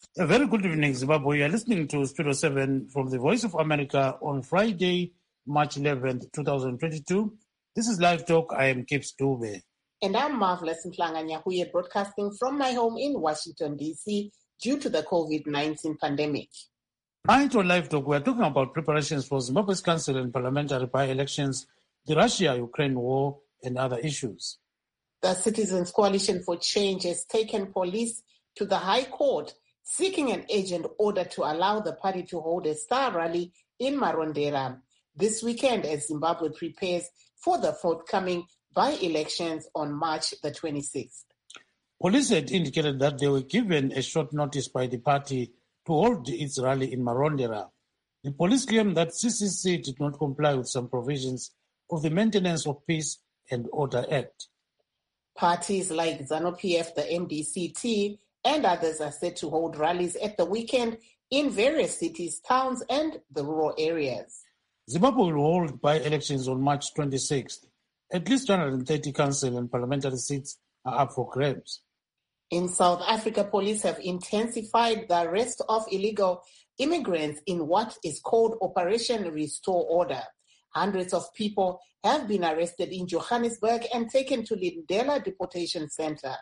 A very good evening, Zimbabwe. You are listening to Studio 7 from the Voice of America on Friday, March 11th, 2022. This is Live Talk. I am Kip Stube. And I'm Marvelous Mhlanga-Nyahuye, broadcasting from my home in Washington, D.C., due to the COVID-19 pandemic. Tonight on Live Talk, we are talking about preparations for Zimbabwe's council and parliamentary by-elections, the Russia-Ukraine war, and other issues. The Citizens Coalition for Change has taken police to the High Court, seeking an urgent order to allow the party to hold a star rally in Marondera this weekend as Zimbabwe prepares for the forthcoming by-elections on March the 26th. Police had indicated that they were given a short notice by the party to hold its rally in Marondera. The police claimed that CCC did not comply with some provisions of the Maintenance of Peace and Order Act. Parties like ZANU-PF, the MDC-T, and others are set to hold rallies at the weekend in various cities, towns, and the rural areas. Zimbabwe will hold by-elections on March 26th. At least 230 council and parliamentary seats are up for grabs. In South Africa, police have intensified the arrest of illegal immigrants in what is called Operation Restore Order. Hundreds of people have been arrested in Johannesburg and taken to Lindela Deportation Center.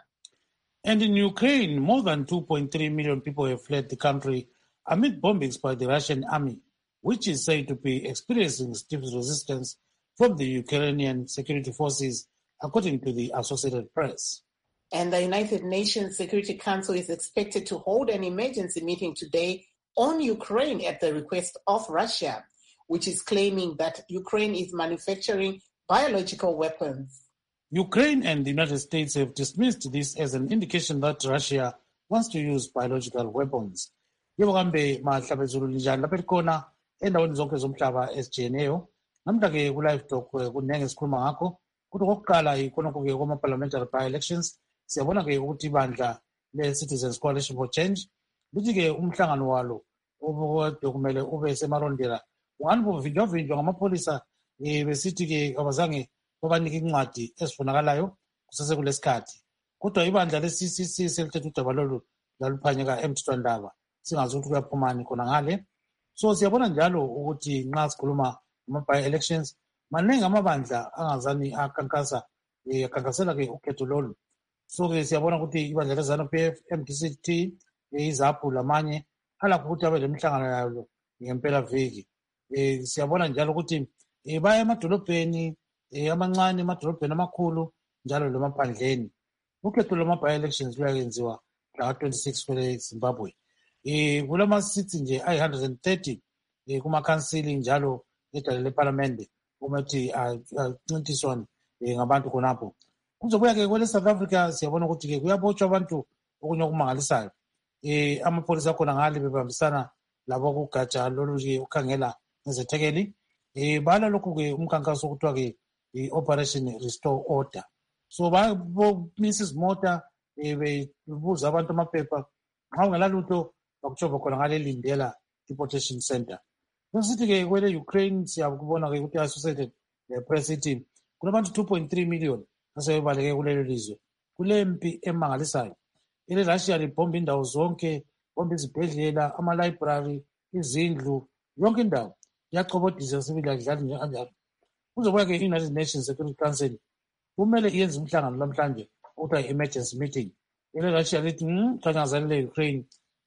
And in Ukraine, more than 2.3 million people have fled the country amid bombings by the Russian army, which is said to be experiencing stiff resistance from the Ukrainian security forces, according to the Associated Press. And the United Nations Security Council is expected to hold an emergency meeting today on Ukraine at the request of Russia, which is claiming that Ukraine is manufacturing biological weapons. Ukraine and the United States have dismissed this as an indication that Russia wants to use biological weapons. Yebo kambe mahlabezulu linjani lapha likhona endaweni zonke zomhlaba esijiyeneyo. Namhla-ke ku-Live Talk kunenge esikhuluma ngakho. Kuthi okokuqala ikhonokho-ke kwama-parliamentary by-elections. Siyabona-ke ukuthi ibandla le-Citizens Coalition for Change lithi-ke umhlangano walo obukade kumele ube semarondera ungani buvinjwa-vinjwa ngamapholisa besithi-ke abazange babanike incwadi ezifunakalayo kusesekule sikhathi. Kodwa ibandla le-CCC selithethe udaba lolu laluphanyeka emthethwandaba singazi ukuthi kuyaphumani khona ngale. So siyabona njalo ukuthi nxa sikhuluma ama-by-elections maningi amabandla angazani akhankasela-ke ukhetho lolu. So-ke siyabona ukuthi ibandla le-ZANU-PF, MDC-T, iZAPU lamanye alakho ukuthi abe lemihlangano yayo ngempela viki. Siyabona njalo ukuthi baya emadolobheni amancane, emadolobheni amakhulu njalo lemaphandleni. Ukhetho lwama-by-elections luyayenziwa mhla 26 kwele Zimbabwe. Kulama-seats nje ayi-130 kumakhansili njalo edale leparlamente umethi ancintiswane ngabantu khonapho. Kuzobuya-ke kwele South Africa siyabona ukuthi-ke kuyabotshwa abantu okunye okumangalisayo. Amapholisa akhona ngale bebambisana labo kugatsha lolu-ke ukhangela ngezethekeli. Bala lokhu-ke umkhankaso okuthiwa-ke i-Operation Restore Order. So bomisa izimota bebuza abantu amaphepha. Nxa ungela lutho bakutshova khona ngale Lindela Deportation Center. Besithi-ke kwele Ukraine siyakubona-ke ukuthi i-Associated Press ithi kunabantu 2.3 million asebebaleke kulelo lizwe. Kulempi emangalisayo. Ile Russia libhomba indawo zonke, bomba izibhedlela, ama-library, izindlu, yonke indawo. Iyachobodisa sibili akudlali nje kanjalo. Kuzobuya-ke i-United Nations Security Council kumele iyenze umhlangano namhlanje okuthiwa i-emergency meeting. Ile Russia lithi thanyazane le-Ukraine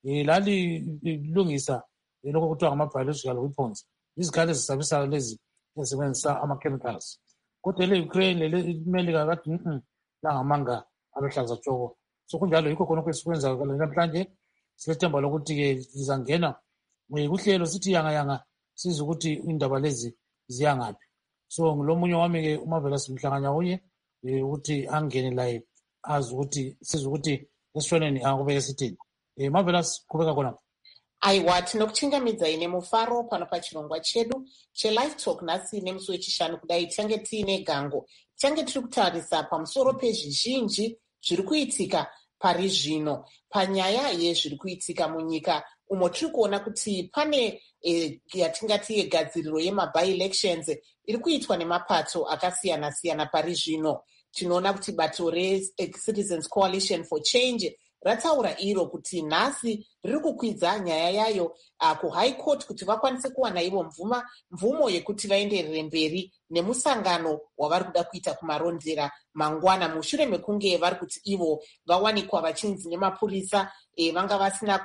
lalilungisa lokho kuthiwa ngama-biological weapons, izikhali ezisabisayo lezi ezisebenzisa ama-chemicals. Kodwa le-Ukraine le-Melika kathi langamanga aluhlaza tshoko. So kunjalo yikho khonokho esikwenza namhlanje. Silethemba lokuthi-ke lizangena kuhlelo sithi yanga sizwe ukuthi indaba lezi ziyangaphi. So ngulomunye wami-ke uMarvelous Mhlanga-Nyahuye ukuthi angene laye azi ukuthi sizwe ukuthi esishoneni akubeke sithini. Marvelous qhubeka khona. Aiwa tinokuchingamidza ine mufaro pano pachirongwa chedu cheLive Talk nhasi nemusi wechishanu kudai tichange tiine gango. Tichange tiri kutarisa pamusoro pezvizhinji zviri kuitika pari zvino panyaya yezviri kuitika munyika umo tiri kuona kuti pane yatingati yegadziriro yema-by-elections iri kuitwa nemapato akasiyana-siyana pari zvino. Tinoona kuti bato reCitizens Coalition for Change rataura iro kuti nhasi riri kukwidza nyaya yayo kuhigh court kuti vakwanise kuwana ivo mvumo yekuti vaenderere mberi nemusangano wavari kuda kuita kumarondera mangwana, mushure mekunge vari kuti ivo vawanikwa vachinzi nemapurisa vanga vasina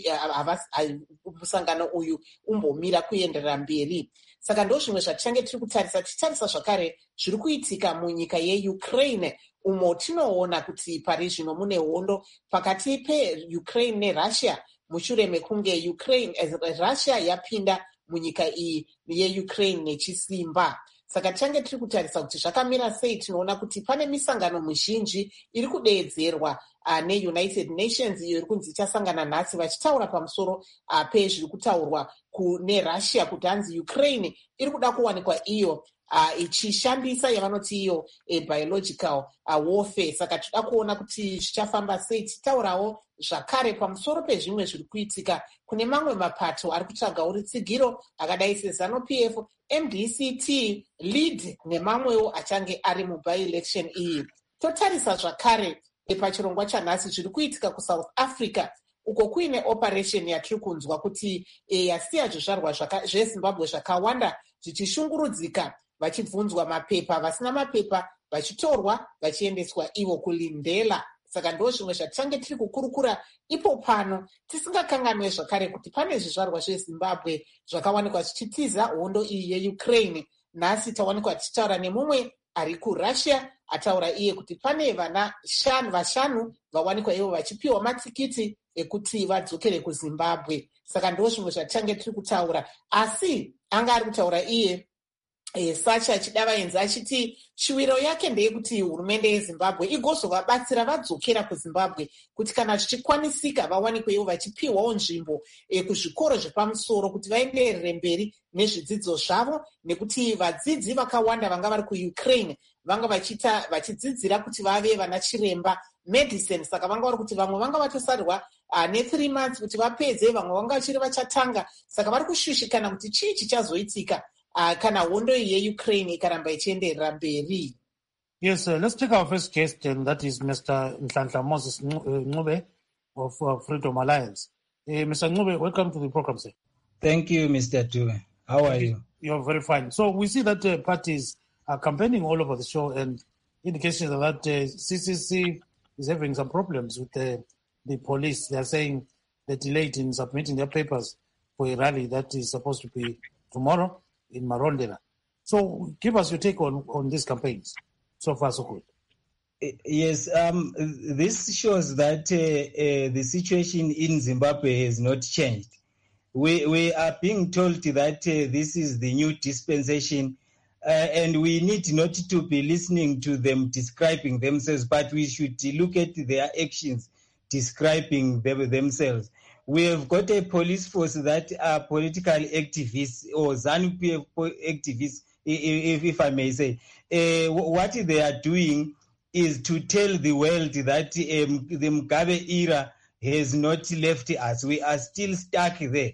musangano uyu umbomira kuenderera mberi. Saka ndo zvimwe zvatichange tiri kutarisa. Tichitarisa zvakare zviri kuitika munyika yeukraine, umo tinoona kuti pari zvino mune hondo pakati peukraine nerussia mushure mekunge russia yapinda munyika iyi yeukraine nechisimba. Saka tichange tiri kutarisa kuti zvakamira sei. Tinoona kuti pane misangano mizhinji iri kudeedzerwa neunited nations, iyo iri kunzi ichasangana nhasi vachitaura pamusoro pezviri kutaurwa nerussia kuti hanzi ukraine iri kuda kuwanikwa iyo ichishandisa yavanoti iyo biological warfare. Saka tinoda kuona kuti zvichafamba sei. Tichitaurawo zvakare pamusoro pezvimwe zviri kuitika kune mamwe mapato ari kutsvagawo rutsigiro akadai seZANU-PF, MDCT, LEAD nemamwewo achange ari mubi-election iyi. Totarisa zvakare pachirongwa chanhasi zviri kuitika kuSouth Africa, uko kuine operation yatiri kunzwa kuti yasiya zvizvarwa zveZimbabwe zvakawanda zvichishungurudzika, vachibvunzwa mapepa, vasina mapepa vachitorwa vachiendeswa ivo kulindela. Saka ndo zvimwe zvatichange tiri kukurukura ipo pano, tisingakanganwe zvakare kuti pane zvizvarwa zveZimbabwe zvakawanikwa zvichitiza hondo iyi yeukraine. Nhasi tawanikwa tichitaura nemumwe ari kuRussia, ataura iye kuti pane vana vashanu vawanikwa ivo vachipiwa matsikiti ekuti vadzokere kuZimbabwe. Saka ndo zvimwe zvatichange tiri kutaura, asi anga ari kutaura iye Sacha achidavaenza achiti chiwiro yake ndeyekuti hurumende yeZimbabwe igozovabatsira vadzokera kuZimbabwe kuti kana zvichikwanisika vawanikwe ivo vachipiwawo nzvimbo kuzvikoro zvepamusoro kuti vaenderere mberi nezvidzidzo zvavo, nekuti vadzidzi vakawanda vanga vari kuUkraine vanga vachidzidzira kuti vave vana chiremba medicine. Saka vanga vari kuti vamwe vanga vatosarirwa ne3 months kuti vapedze, vamwe vanga vachiri vachatanga. Saka vari kushushikana kuti chii chichazoitika kana hondo yeukraine ikaramba ichienderera mberi. Yes, let's take our first guest, and that is Mr. Nhlanhla Moses Ncube of Freedom Alliance. Mr. Ncube, welcome to the program, sir. Thank you, Mr. Dube. How are you? You're very fine. So we see that parties are campaigning all over the show, and indications that CCC is having some problems with the police. They are saying they delayed in submitting their papers for a rally that is supposed to be tomorrow in Marondera. So give us your take on these campaigns. So far, so good. Yes, this shows that the situation in Zimbabwe has not changed. We are being told that this is the new dispensation, and we need not to be listening to them describing themselves, but we should look at their actions describing themselves. We have got a police force that are political activists, or ZANU-PF activists, if I may say. What they are doing is to tell the world that the Mugabe era has not left us. We are still stuck there.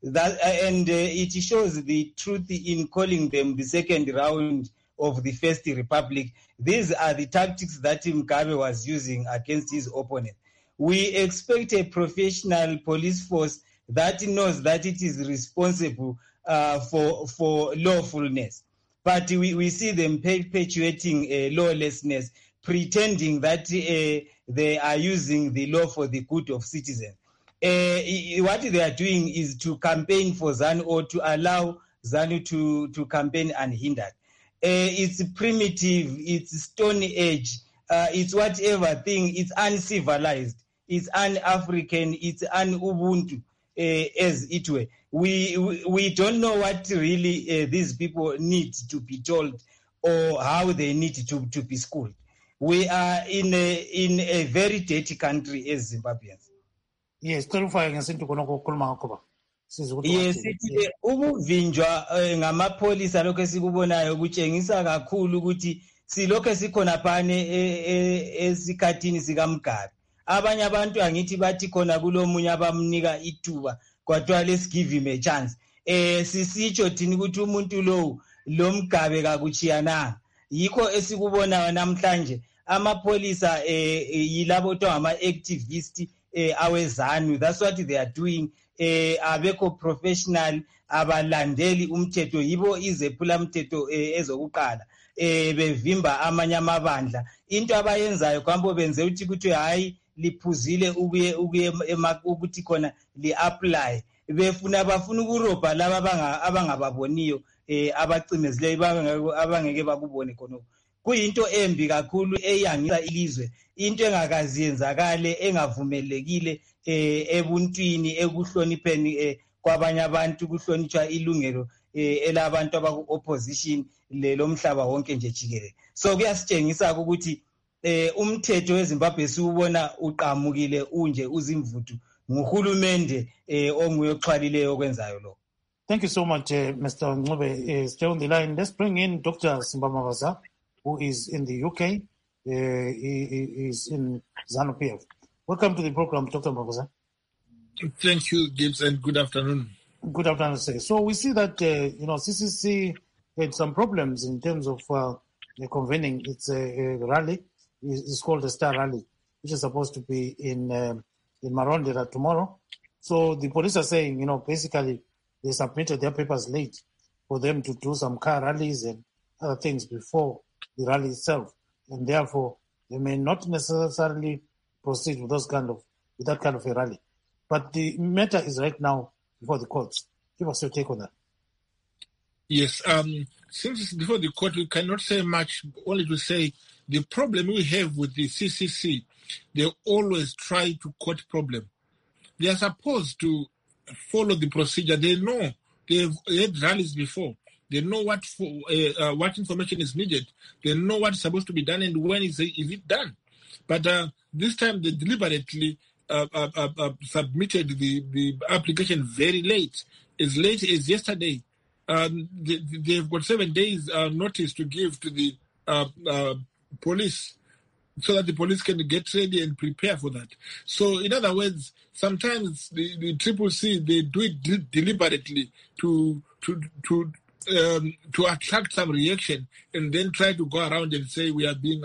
It shows the truth in calling them the second round of the First Republic. These are the tactics that Mugabe was using against his opponent. We expect a professional police force that knows that it is responsible for lawfulness. But we see them perpetuating lawlessness, pretending that they are using the law for the good of citizens. What they are doing is to campaign for ZANU, or to allow ZANU to campaign unhindered. It's primitive, it's Stone Age, it's whatever thing, it's uncivilized, it's un-African, it's un-Ubuntu, as it were. We don't know what really these people need to be told, or how they need to be schooled. We are in a very dirty country as Zimbabweans. Yes, terrifying. Yes, ukuvinjwa ngamapolisa lokho esikubonayo kutshengisa kakhulu ukuthi silokho sikhona phane esikhathini sikaMugabe. Abanye abantu angithi bathi khona kulomunye abamnika ithuba, kodwa let's give him a chance. Sisitsho thini ukuthi umuntu lo Mugabe kakuchiyananga. Yikho esikubona namhlanje amapolisa yilabo to ama-activist awezanu. That's what they are doing. Abekho professional, abalandeli umthetho, yibo izephula umthetho ezokuqala. Bevimba amanye amabandla. Into abayenzayo kwambo benze ukuthi hayi liphuzile ukuthi khona li-apply. Bafuna ukurobha laba abangababoniyo abacimezileyo abangeke bakubone khonoko. Kuyinto embi kakhulu eyangisa ilizwe, into engakazi yenzakale, engavumelekile ebuntwini, ekuhlonipheni kwabanye abantu, kuhlonitshwa ilungelo elabantu abaku-opposition lomhlaba wonke nje jikelele. So kuyasitshengisa ukuthi umthetho weZimbabwe siwubona uqhamukile unje uzimvuthu nguhulumende onguye oxhwalileyo okwenzayo lo. Thank you so much, Mr. Ncube. Stay on the line. Let's bring in Dr. Simba Mavaza, who is in the UK. He is in ZANU-PF. Welcome to the program, Dr. Mavaza. Thank you, Gibbs, and good afternoon. Good afternoon, sir. So we see that, CCC had some problems in terms of convening its rally. It's called the Star Rally, which is supposed to be in Marondera tomorrow. So the police are saying, basically they submitted their papers late for them to do some car rallies and other things before the rally itself. And therefore, they may not necessarily proceed with that kind of a rally. But the matter is right now before the courts. Give us your take on that. Yes, since it's before the court, we cannot say much, only to say the problem we have with the CCC, they always try to court problem. They are supposed to follow the procedure. They know they've had rallies before. They know what information is needed. They know what's supposed to be done and when is it done. But this time they deliberately submitted the application very late as yesterday. They've got 7 days notice to give to the police so that the police can get ready and prepare for that. So, in other words, sometimes the CCC, they do it deliberately to attract some reaction and then try to go around and say we are being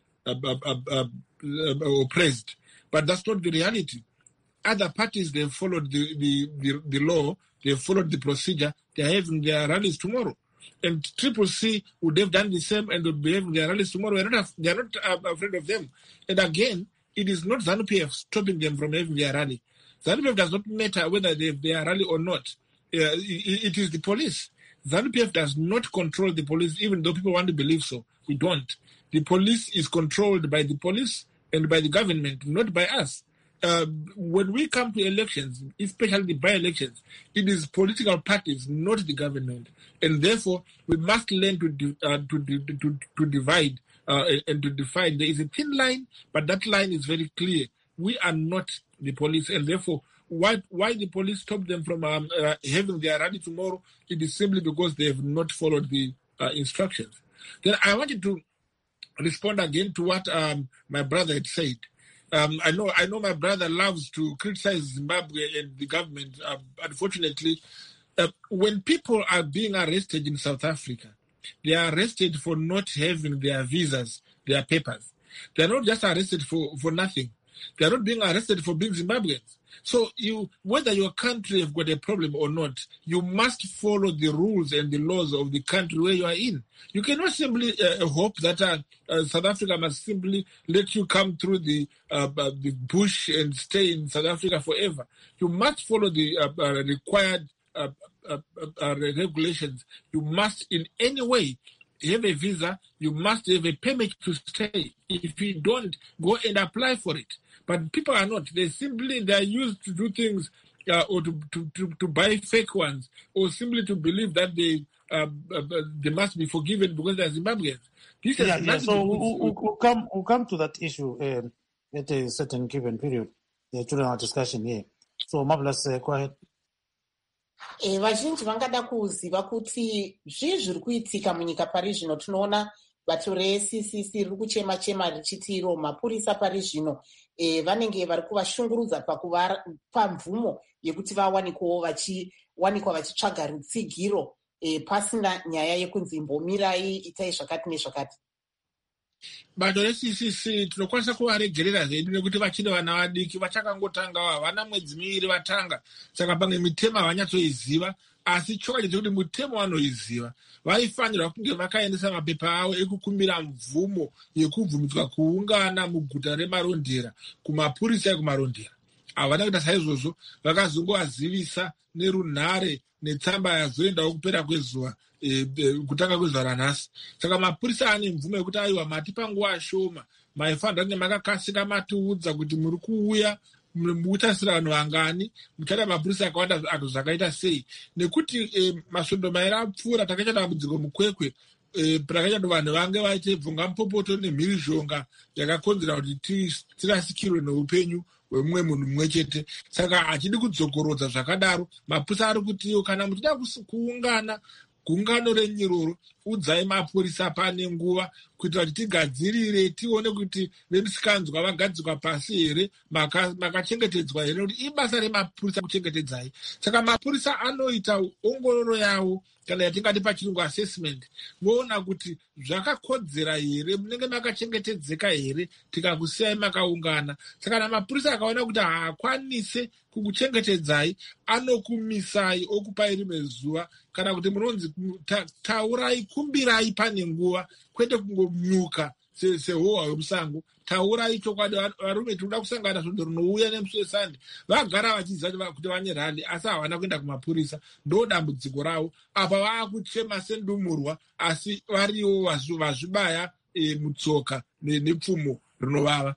oppressed. But that's not the reality. Other parties, they've followed the law, they've followed the procedure, they're having their rallies tomorrow. And CCC would have done the same and would be having their rallies tomorrow. They're not afraid of them. And again, it is not ZANU-PF stopping them from having their rally. ZANU-PF does not matter whether they have their rally or not. It is the police. ZANU-PF does not control the police, even though people want to believe so. We don't. The police is controlled by the police and by the government, not by us. When we come to elections, especially the by-elections, it is political parties, not the government. And therefore, we must learn to divide and to define. There is a thin line, but that line is very clear. We are not the police, and therefore, why the police stop them from having their rally tomorrow? It is simply because they have not followed the instructions. Then I wanted to respond again to what my brother had said. I know my brother loves to criticize Zimbabwe and the government. Unfortunately, when people are being arrested in South Africa, they are arrested for not having their visas, their papers. They are not just arrested for nothing. They are not being arrested for being Zimbabweans. So whether your country have got a problem or not, you must follow the rules and the laws of the country where you are in. You cannot simply hope that South Africa must simply let you come through the bush and stay in South Africa forever. You must follow the required regulations. You must in any way have a visa. You must have a permit to stay. If you don't, go and apply for it. But people are not. They're used to do things or to buy fake ones, or simply to believe that they must be forgiven because they're Zimbabweans. So we'll come to that issue at a certain given period during our discussion here. So Marvelous, go ahead. Vazhinji vangada kuziva kuti zvii zviri kuitika munyika pari zvino. Tinoona bato reCCC riri kuchema richiti iro mapurisa pari zvino vanenge vari kuvashungurudza pakuva mvumo yekuti vawanikwawo vachitsvaga rutsigiro pasina nyaya yekunzi imbomirai itai zvakati nezvakati. bato reCCC tinokwanisa kuvaregerera zvedu nekuti vachiri vana vadiki vachakangotangawo havana mwedzi miviri vatanga, saka pamwe mitemo havanyatsoiziva, asi chokwadi chekuti mutemo vanoiziva. Vaifanirwa kunge vakaendesa mapepa avo ekukumbira mvumo yekubvumidzwa kuungana muguta remarondera kumapurisa ekumarondera. Havana kuita saizvozvo, vakazongovazivisa nerunhare netsamba yazoendawo kupera kwezuva, kutanga kwezuva ranhasi. Saka mapurisa ane mvumo yekuti aiwa mati panguva shoma maifanira kunge makakasika matiudza kuti muri kuuya mutasira vanhu vangani, muchada mapurisa akawanda zvakaita sei, nekuti masvondo mairi apfuura takaita dambudziko mukwekwe, takaita kuti vanhu vange vaite bvunga mupopoto nemhirizhonga yakakonzera kuti tirasikirwe neupenyu hwemumwe munhu mumwe chete. Saka hachidi kudzokorodza zvakadaro, mapurisa ari kutiwo kana muchida kuungana gungano renyiroro, udzai mapurisa pane nguva kuitira kuti tigadzirire tione kuti vemusikanzwa vagadzikwa pasi here, makachengetedzwa here, nekuti ibasa remapurisa kuchengetedzai. Saka mapurisa anoita ongororo yavo, kana yatingati pachirungu assessment, voona kuti zvakakodzera here, munenge makachengetedzeka here tikakusiyai makaungana. Saka kana mapurisa akaona kuti haakwanise kukuchengetedzai, anokumisai okupai rimwe zuva, kana kuti munonzi taurai, kumbirai pane nguva, kwete kungomuka sehohwa hwemusango. Taurai chokwadi, varume tinoda kusangana svondo rinouya nemusi wesande. Vagara vachiziva kuti vane randi, asi havana kuenda kumapurisa. Ndo dambudziko ravo. Apa vaakuchema sendumurwa, asi variwo vazvibaya mutsoka nepfumo rinovava.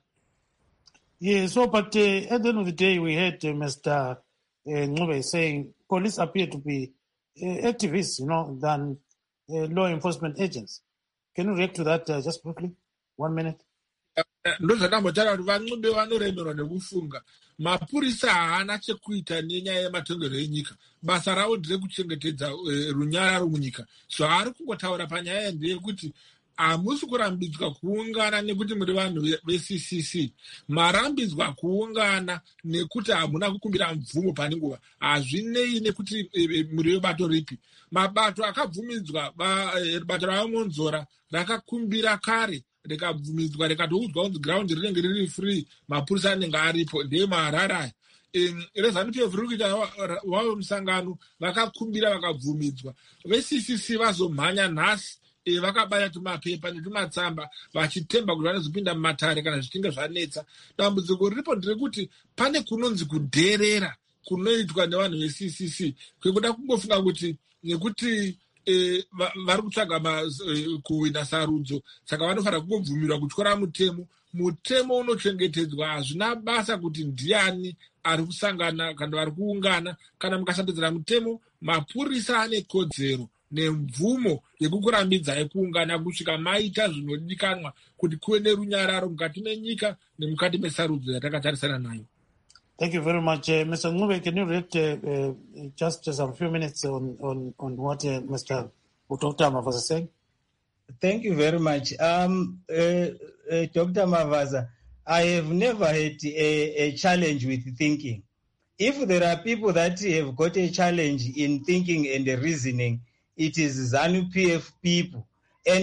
Yeah, so but at the end of the day, we heard Mr. Ncube saying police appear to be activists, than law enforcement agents. Can you react to that just quickly? 1 minute. Ndozvakambotaura kuti vaNcube vanoremerwa nekufunga. Mapurisa haana chekuita nenyaya yematongero enyika. Basa ravo nderekuchengetedza runyararo munyika. Zvaari kungotaura panyaya ndeyekuti hamusi kurambidzwa kuungana nekuti muri vanhu veCCC. Marambidzwa kuungana nekuti hamuna kukumbira mvumo pane nguva. Hazvinei nekuti muri vebato ripi. Mabato akabvumidzwa, bato ravamonzora rakakumbira kare, rikabvumidzwa rikatoudzwa kunzi ground rinenge riri free, mapurisa anenge aripo, ndeye maharara. ReZANU-PF riri kuita wavo musangano, vakakumbira vakabvumidzwa. VeCCC vazomhanya nhasi, vakabaya tumapepa netumatsamba vachitemba kuti vanozopinda mumatare kana zvichinge zvanetsa. Dambudziko riripo nderekuti pane kunonzi kudherera kunoitwa nevanhu veCCC, kwekuda kungofunga kuti nekuti vari kutsvaga kuwina sarudzo, saka vanofanira kungobvumirwa kutyora mutemo. Mutemo unochengetedzwa, hazvina basa kuti ndiani ari kusangana kana vari kuungana. Kana mukashandedzera mutemo, mapurisa ane kodzero nemvumo yekukurambidzai kuungana kusvika maita zvinodikanwa kuti kuve nerunyararo mukati menyika nemukati mesarudzo yatakatarisana nayo. Thank you very much. Mr. Ncube, can you react just some few minutes on what Mr. Dr. Mavaza is saying? Thank you very much. Dr. Mavaza, I have never had a challenge with thinking. If there are people that have got a challenge in thinking and reasoning, it is ZANU-PF people. And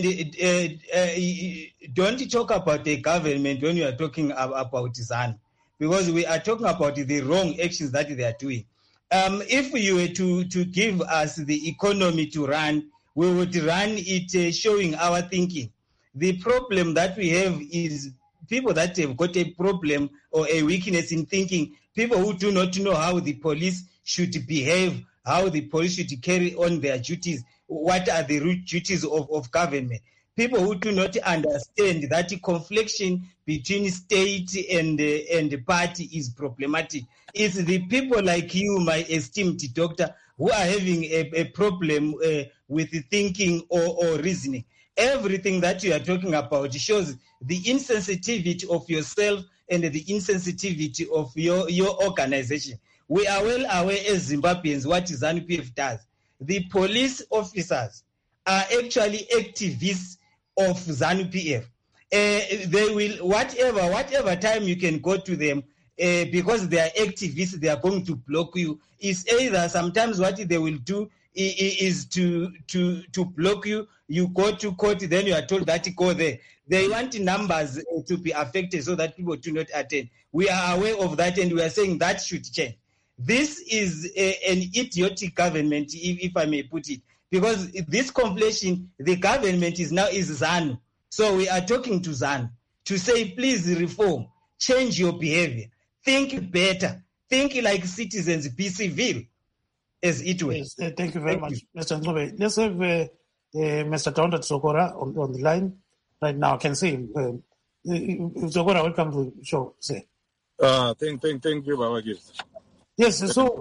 don't talk about the government when you are talking about ZANU, because we are talking about the wrong actions that they are doing. If you were to give us the economy to run, we would run it showing our thinking. The problem that we have is people that have got a problem or a weakness in thinking, people who do not know how the police should behave, how the police should carry on their duties, what are the root duties of government. People who do not understand that confliction between state and party is problematic. It's the people like you, my esteemed doctor, who are having a problem with thinking or reasoning. Everything that you are talking about shows the insensitivity of yourself and the insensitivity of your organization. We are well aware as Zimbabweans what ZANU-PF does. The police officers are actually activists of ZANU-PF. They will, whatever time you can go to them, because they are activists, they are going to block you. It's either sometimes what they will do is to block you. You go to court, then you are told that you go there. They want numbers to be affected so that people do not attend. We are aware of that, and we are saying that should change. This is an idiotic government, if I may put it, because this conflation, the government is ZANU. So we are talking to ZANU to say, please reform, change your behavior, think better, think like citizens, be civil, as it were. Yes, thank you very much, Mr. Ngobe. Let's have Mr. Taunda Tsokora on the line right now. I can see him. Tsokora, welcome to the show. Say. Thank you, Baba Gibbs. Yes, so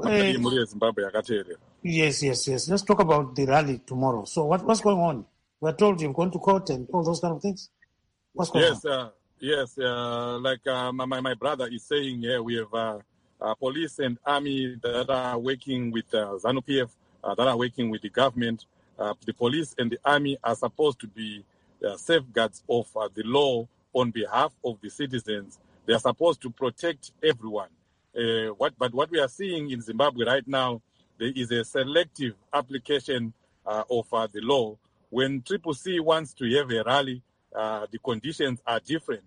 yes. Let's talk about the rally tomorrow. So what's going on? We're told you've gone to court and all those kind of things. What's going on? Yes. Like my brother is saying, we have police and army that are working with ZANU-PF, that are working with the government. The police and the army are supposed to be safeguards of the law on behalf of the citizens. They are supposed to protect everyone. But what we are seeing in Zimbabwe right now, there is a selective application of the law. When CCC wants to have a rally, the conditions are different.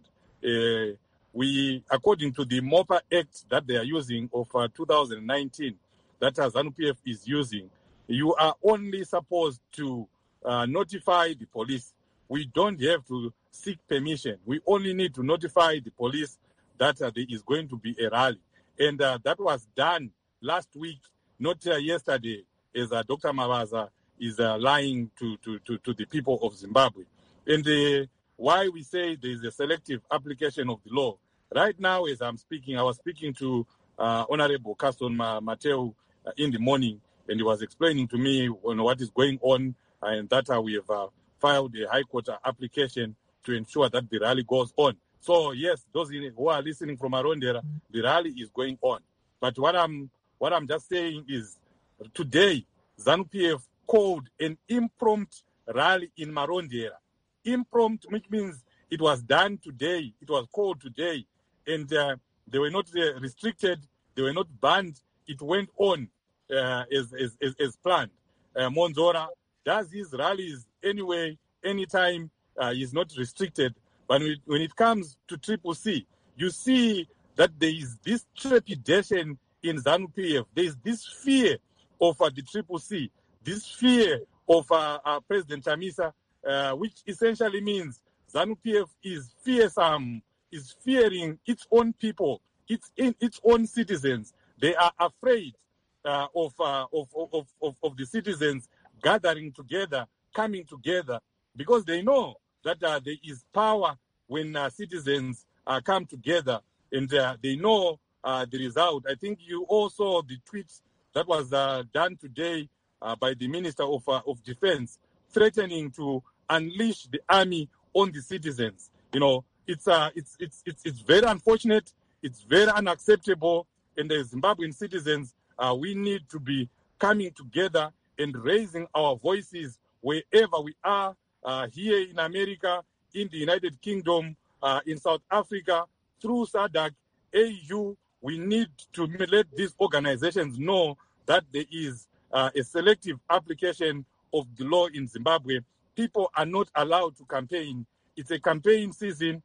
According to the MOPA Act that they are using of 2019, that ZANU-PF is using, you are only supposed to notify the police. We don't have to seek permission. We only need to notify the police that there is going to be a rally. And that was done last week, not yesterday, as Dr. Mabaza is lying to the people of Zimbabwe. And why we say there is a selective application of the law. Right now, as I'm speaking, I was speaking to Honorable Caston Mateo in the morning, and he was explaining to me what is going on, and that we have filed a High Court application to ensure that the rally goes on. So yes, those who are listening from Marondera, the rally is going on. But what I'm just saying is, today ZANU-PF called an impromptu rally in Marondera. Impromptu, which means it was done today. It was called today, and they were not restricted. They were not banned. It went on as planned. Monzora does his rallies anyway, anytime. He's not restricted. But when it comes to CCC, you see that there is this trepidation in ZANU-PF. There is this fear of the CCC, this fear of President Chamisa, which essentially means ZANU-PF is fearsome, is fearing its own people, its own citizens. They are afraid of the citizens gathering together, coming together, because they know that there is power when citizens come together, and they know the result. I think you also the tweets that was done today by the Minister of Defense, threatening to unleash the army on the citizens. It's very unfortunate. It's very unacceptable. And the Zimbabwean citizens, we need to be coming together and raising our voices wherever we are, here in America, in the United Kingdom, in South Africa, through SADC, AU. We need to let these organizations know that there is a selective application of the law in Zimbabwe. People are not allowed to campaign. It's a campaign season.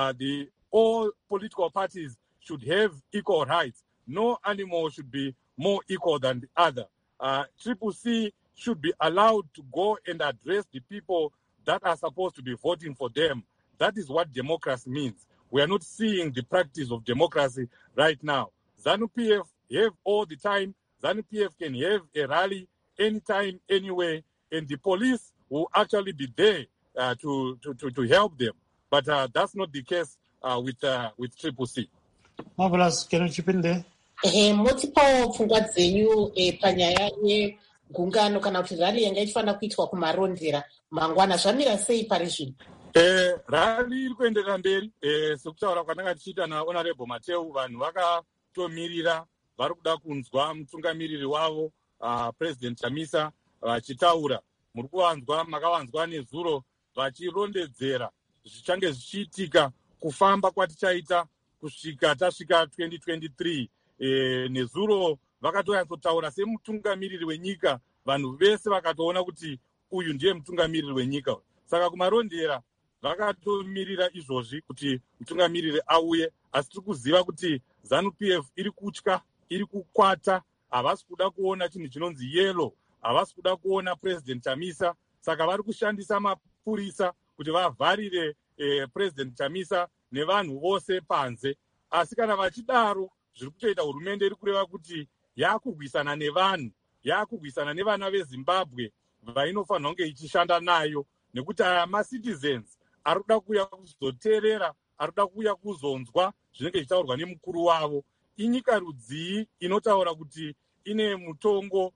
All political parties should have equal rights. No animal should be more equal than the other. CCC should be allowed to go and address the people that are supposed to be voting for them. That is what democracy means. We are not seeing the practice of democracy right now. ZANU-PF have all the time. ZANU-PF can have a rally anytime, anywhere, and the police will actually be there to help them. But that's not the case with CCC. Marvelous. Can you chip in there? Motipawo pfungwa dzenyu panyaya yegungano kana kuti rally yanga ichifanira kuitwa kumarondera mangwana zvamira sei pari zvino? Rally iri kuenderera mberi sekutaura kwandanga tichiita naHonorable Mateo, vanhu vakatomirira, vari kuda kunzwa mutungamiriri wavo President Chamisa vachitaura. Muri kuvanzwa, makavanzwa nezuro vachirondedzera zvichange zvichiitika, kufamba kwatichaita kusvika tasvika 2023. Nezuro vakatoyatsotaura semutungamiriri wenyika, vanhu vese vakatoona kuti uyu ndiye mutungamiriri wenyika. Saka kumarondera vakatomirira izvozvi kuti mutungamiriri auye, asi tiri kuziva kuti ZANU-PF iri kutya, iri kukwata, havasi kuda kuona chinhu chinonzi yelo, havasi kuda kuona President Chamisa. Saka vari kushandisa mapurisa kuti vavharire President Chamisa nevanhu vose panze. Asi kana vachidaro, zviri kutoita hurumende iri kureva kuti yakurwisana nevanhu, yakurwisana nevana veZimbabwe vainofanira kunge ichishanda nayo, nekuti aya macitizens ari kuda kuuya kuzoteerera, ari kuda kuuya kuzonzwa zvinenge zvichitaurwa nemukuru wavo. Inyika rudzii inotaura kuti ine mutongo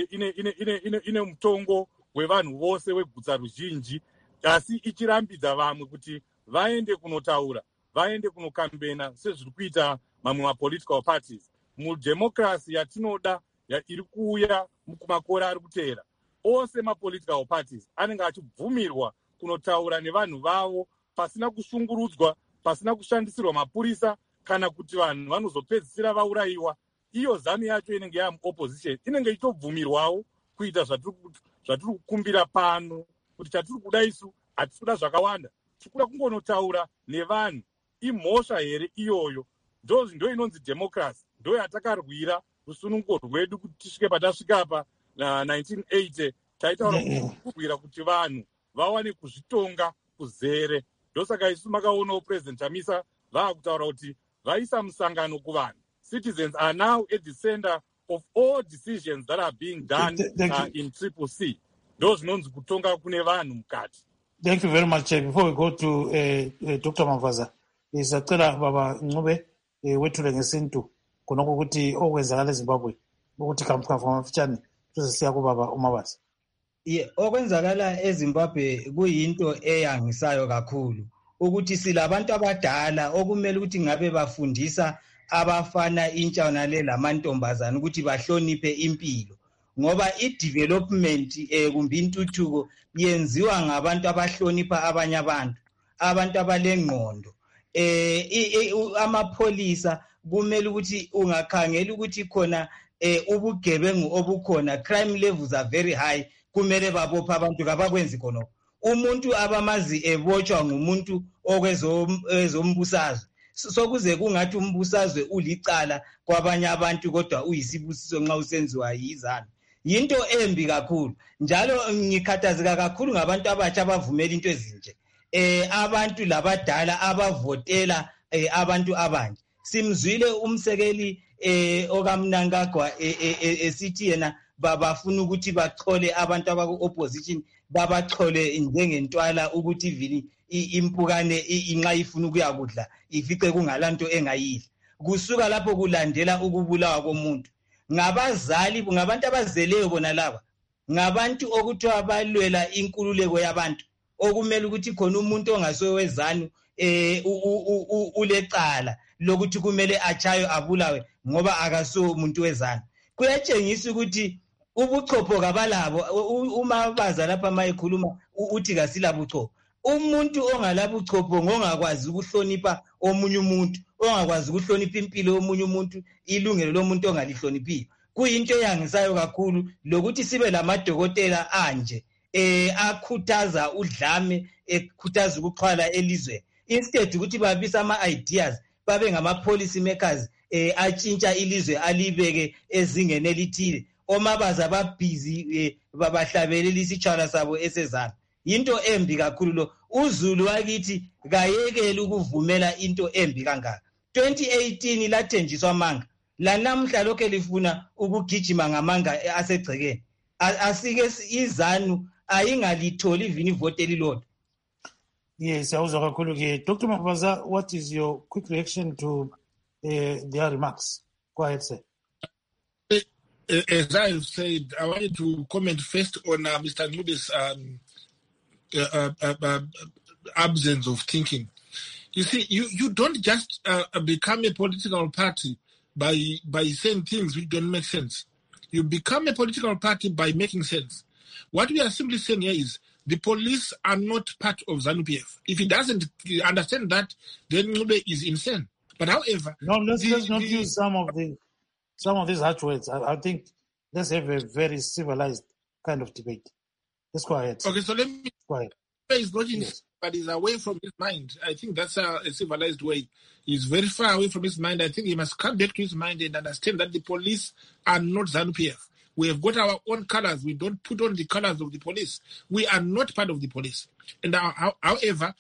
wevanhu vose wegutsa ruzhinji, asi ichirambidza vamwe kuti vaende kunotaura, vaende kunokambena sezviri kuita mamwe mapolitical parties. Mudhemokrasi yatinoda iri kuuya mukumakore ari kuteera, ose mapolitical parties anenge achibvumirwa kunotaura nevanhu vavo pasina kushungurudzwa, pasina kushandisirwa mapurisa, kana kuti vanhu vanozopedzisira vaurayiwa. Iyo ZANU yacho inenge yamuopposition inenge ichitobvumirwawo kuita zvatiri kukumbira pano, kuti chatiri kuda isu hatisi kuda zvakawanda, tiri kuda kungonotaura nevanhu. Imhosva here iyoyo? Ndo inonzi democracy, ndo yatakarwira rusununguko rwedu kuti tisvike patasvika apa 1980. Taitaura kurwira kuti vanhu vawane kuzvitonga kuzere. Ndosaka isu makaonawo President Chamisa vaakutaura kuti vaisa musangano kuvanhu. Citizens are now at the center of all decisions that are being done in CCC. Ndo zvinonzi kutonga kune vanhu mukati. Thank you very much. Before we go to Dr. Mavaza, isacela baba Ncube wethule ngesintu khonokho ukuthi okwenzakala eZimbabwe ukuthi kamkhafu amafitshane sizisiya kubaba uMabaza. Okwenzakala eZimbabwe kuyinto eyangisayo kakhulu, ukuthi silabantu abadala okumele ukuthi ngabe bafundisa abafana intsha nale lamantombazana ukuthi bahloniphe impilo, ngoba i-development kumbe intuthuko yenziwa ngabantu abahlonipha abanye abantu abalengqondo. Amapholisa kumele ukuthi ungakhangela ukuthi khona ubugebengu obukhona, crime levels are very high, kumele babopha abantu kabakwenzi khonokho. Umuntu abamazi ebotshwa ngumuntu okwezombusazwe, sokuze kungathi umbusazwe ulicala kwabanye abantu kodwa uyisibusiso nxa usenziwa yizana. Yinto embi kakhulu, njalo ngikhathazeka kakhulu ngabantu abatsha abavumela into ezinje, abantu labadala abavotela abantu abanje. Simzwile umsekeli okaMnangagwa esithi yena bafuna ukuthi bachole abantu abaku-opposition, babachole njengentwala ukuthi vili impukane inxa ifuna ukuyakudla ifice kungalanto engayidla. Kusuka lapho kulandela ukubulawa komuntu. Ngabazali, ngabantu abazeleyo bona laba, ngabantu okuthiwa balwela inkululeko yabantu, okumele ukuthi khona umuntu ongasowezanu ulecala lokuthi kumele achayo abulawe ngoba akaso umuntu wezanu. Kuyatshengisa ukuthi ubuchopho kabalabo. UMabaza lapha mayekhuluma uthi kasila buchopho. Umuntu ongalabuchopho ngongakwazi ukuhlonipha omunye umuntu, ongakwazi ukuhlonipha impilo yomunye umuntu, ilungelo lomuntu ongalihloniphiyo. Kuyinto eyangisayo kakhulu lokuthi sibe lamadokotela anje akhuthaza udlame, ekhuthaza ukuxhwala elizweni, instead ukuthi babisa ama-ideas, babe ngama-policy makers atshintsha ilizwe alibeke ezingeni elithile. OMabaza babhizi bahlabelela isitshwala sabo esezana. Yinto embi kakhulu lo. UZulu wakithi kayekele ukuvumela into embi kangaka. 2018 lathenjiswa amanga, lanamhla lokho lifuna ukugijima ngamanga asegcekeni. Asike izanu ayingalitholi ivini vote elilodwa. Yes, awuzwa kakhulu ke. Dr. Mavaza, what is your quick reaction to their remarks? Go ahead, sir. As I've said, I wanted to comment first on Mr. Ncube's absence of thinking. You see, you don't just become a political party by saying things which don't make sense. You become a political party by making sense. What we are simply saying here is the police are not part of ZANU-PF. If he doesn't understand that, then Ncube is insane. But however... No, let's not use some of these harsh words. I think let's have a very civilized kind of debate. Let's go ahead. Okay, so let me... Go ahead. Is not but he's away from his mind. I think that's a civilized way. He's very far away from his mind. I think he must come back to his mind and understand that the police are not ZANU-PF. We have got our own colors. We don't put on the colors of the police. We are not part of the police. And however,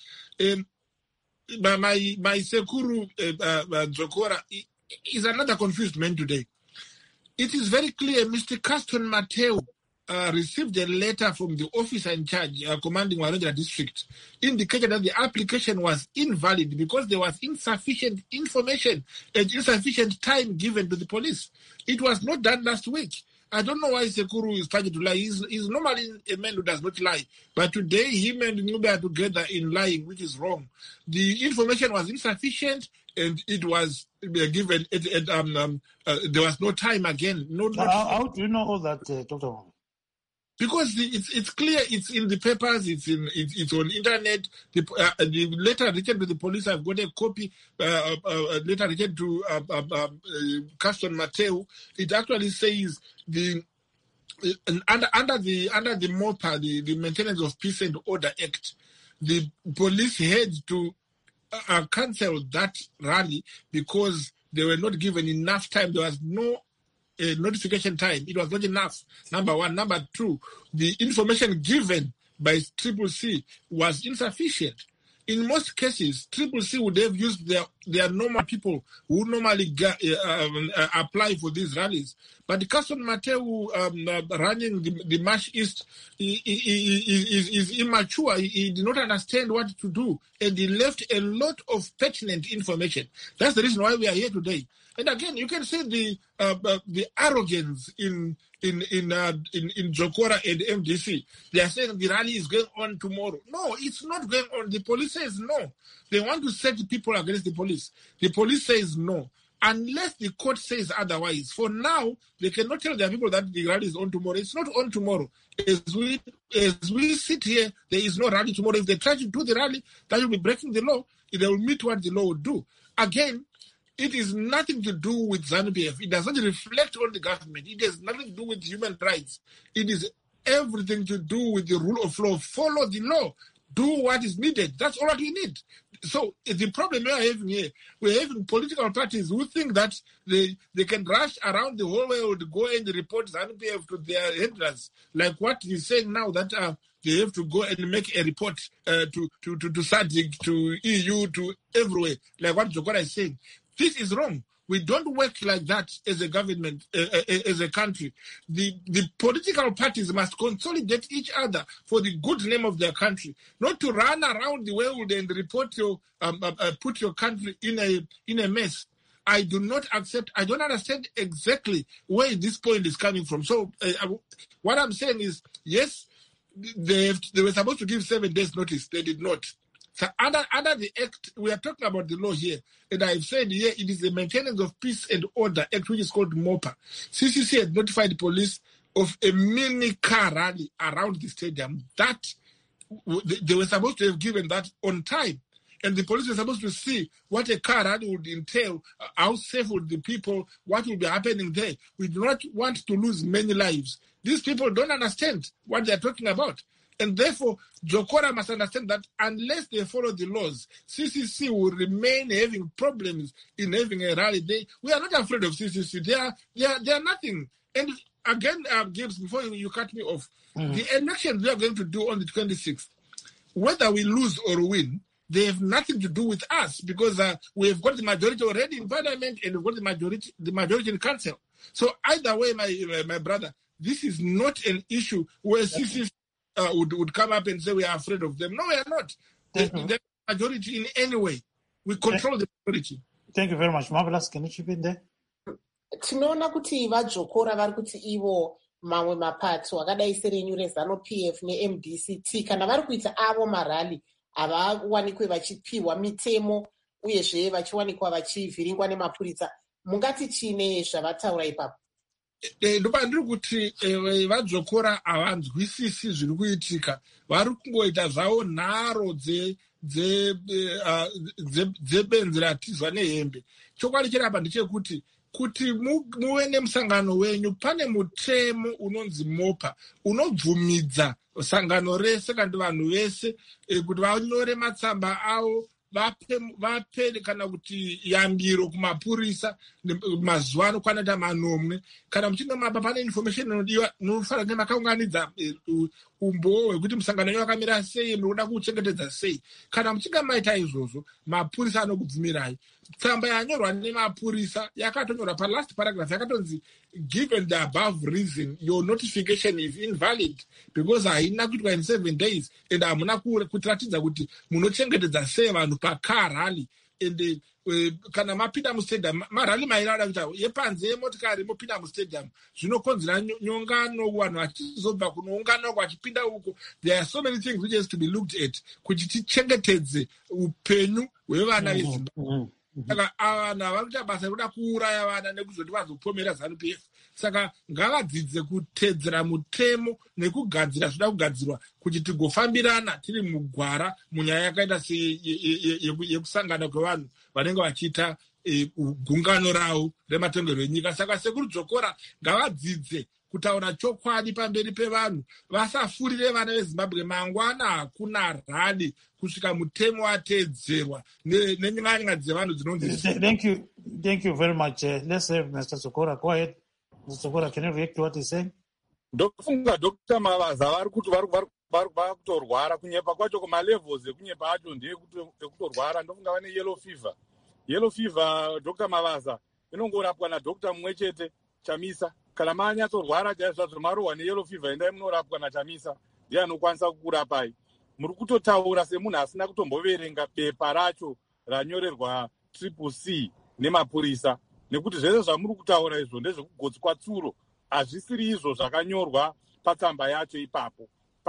my Sekuru Dzokora is another confused man today. It is very clear Mr. Caston Mateo received a letter from the officer in charge, commanding Waranja district, indicated that the application was invalid because there was insufficient information and insufficient time given to the police. It was not done last week. I don't know why Sekuru is trying to lie. He's normally a man who does not lie. But today, him and Nube are together in lying, which is wrong. The information was insufficient, and it was given. There was no time again. How do you know all that, Dr. Wong? Because it's clear, it's in the papers, it's on internet. The letter written to the police, I've got a copy. Letter written to Caston Mateo. It actually says under the MOPA, the Maintenance of Peace and Order Act, the police had to cancel that rally because they were not given enough time. There was no notification time. It was not enough, number one. Number two, the information given by CCC was insufficient. In most cases, CCC would have used their normal people who normally apply for these rallies. But Caston Mateo running the March East is immature. He did not understand what to do, and he left a lot of pertinent information. That's the reason why we are here today. And again, you can see the arrogance in Dzokora and MDC. They are saying the rally is going on tomorrow. No, it's not going on. The police says no. They want to set people against the police. The police says no. Unless the court says otherwise. For now, they cannot tell their people that the rally is on tomorrow. It's not on tomorrow. As we sit here, there is no rally tomorrow. If they try to do the rally, that will be breaking the law. They will meet what the law would do. Again, it is nothing to do with ZANU-PF. It does not reflect on the government. It has nothing to do with human rights. It is everything to do with the rule of law. Follow the law. Do what is needed. That's all that we need. So the problem we are having here, we're having political parties who think that they can rush around the whole world, go and report ZANU-PF to their handlers, like what he's saying now that they have to go and make a report to SADC, to EU, to everywhere, like what Dzokora is saying. This is wrong. We don't work like that as a government, as a country. The political parties must consolidate each other for the good name of their country, not to run around the world and report put your country in a mess. I do not accept. I don't understand exactly where this point is coming from. So what I'm saying is, yes, they were supposed to give 7 days notice. They did not. So under the Act, we are talking about the law here. And I've said here, it is the Maintenance of Peace and Order Act, which is called MOPA. CCC had notified the police of a mini car rally around the stadium. That they were supposed to have given that on time. And the police were supposed to see what a car rally would entail, how safe would the people, what would be happening there. We do not want to lose many lives. These people don't understand what they're talking about. And therefore, Dzokora must understand that unless they follow the laws, CCC will remain having problems in having a rally. We are not afraid of CCC. They are nothing. And again, Gibbs, before you cut me off, the elections we are going to do on the 26th, whether we lose or win, they have nothing to do with us because we have got the majority already in parliament and we've got the majority in council. So either way, my brother, this is not an issue where CCC would come up and say we are afraid of them. No, we are not. The majority in any way. We control the majority. Thank you very much. Marvelous. Can you chip in there? Tinoona kuti vadzokora vari kuti ivo mamwe mapato akadai serenyu reZANU-PF neMDCT kana vari kuita avo marali havawanikwe vachipiwa mitemo uyezve vachiwanikwa vachivhiringwa nemapurisa. Mungati chine zvavataura ipapo? Ndoba ndiri kuti vadzokora havanzwisisi zviri kuitika. Vari kungoita zvavo nharo dzebenzi ratizwa nehembe. Chokwadi chirapa ndechekuti kuti muve nemusangano wenyu pane mutemo unonzi mopa unobvumidza sangano rese kandi vanhu vese kuti vanyore matsamba avo vape kana kuti yambiro kumapurisa mazuva anokwana ta manomwe. Kana muchinge mapa pane information inodiwa munofanira kunge makaunganidza umboo hwekuti musangano wenyu wakamira sei, munoda kuchengetedza sei. Kana muchinge maita izvozvo mapurisa anokubvumirai. Tsamba yanyorwa nemapurisa yakatonyorwa palast paragraph yakatonzi given the above reason your notification is invalid because haina kuitwa in 7 days and hamuna kutiratidza kuti munochengetedza sei vanhu pakarali. And kana mapinda mustadium marali mairada kuti yepanze yemotikari mopinda mustadium zvinokonzera nyongano vanhu vachizobva kunoungana vachipinda uko. There are so many things which has to be looked at kuti tichengetedze upenyu hwevana veZimbabwe. Saka vanhu havari kuita basa rekuda kuuraya vana nekuzoti vazopomera ZANU-PF. Saka ngavadzidze kutedzera mutemo nekugadzira zvoda kugadzirwa kuti tigofambirana tiri mugwara munyaya yakaita yekusangana kwevanhu vanenge vachiita gungano ravo rematongerwo enyika. Saka sekuru Dzokora ngavadzidze kutaura chokwadi pamberi pevanhu, vasafurire vana veZimbabwe. Mangwana hakuna radi kusvika mutemo watedzerwa nenyanga dzevanhu dzinonzi. Thank you very much. Let's have Mr. Dzokora. Go ahead. Mr. Dzokora, can you react to what he's saying? Ndofunga Dr. Mavaza vari kuti vari kutorwara kunyepa kwacho kumalevels ekunyepa acho ndiye kutorwara. Ndofunga vane yellow fever. Yellow fever Dr. Mavaza inongorapwa naDr. mumwe chete Chamisa. Kana manyatsorwara chaizvazvo marohwa neyellow fever endai munorapwa naChamisa, ndiye anokwanisa kukurapai. Muri kutotaura semunhu asina kutomboverenga bepa racho ranyorerwa CCC nemapurisa, nekuti zvese zvamuri kutaura izvo ndezvekugotswa tsuro, hazvisiri izvo zvakanyorwa patsamba yacho ipapo.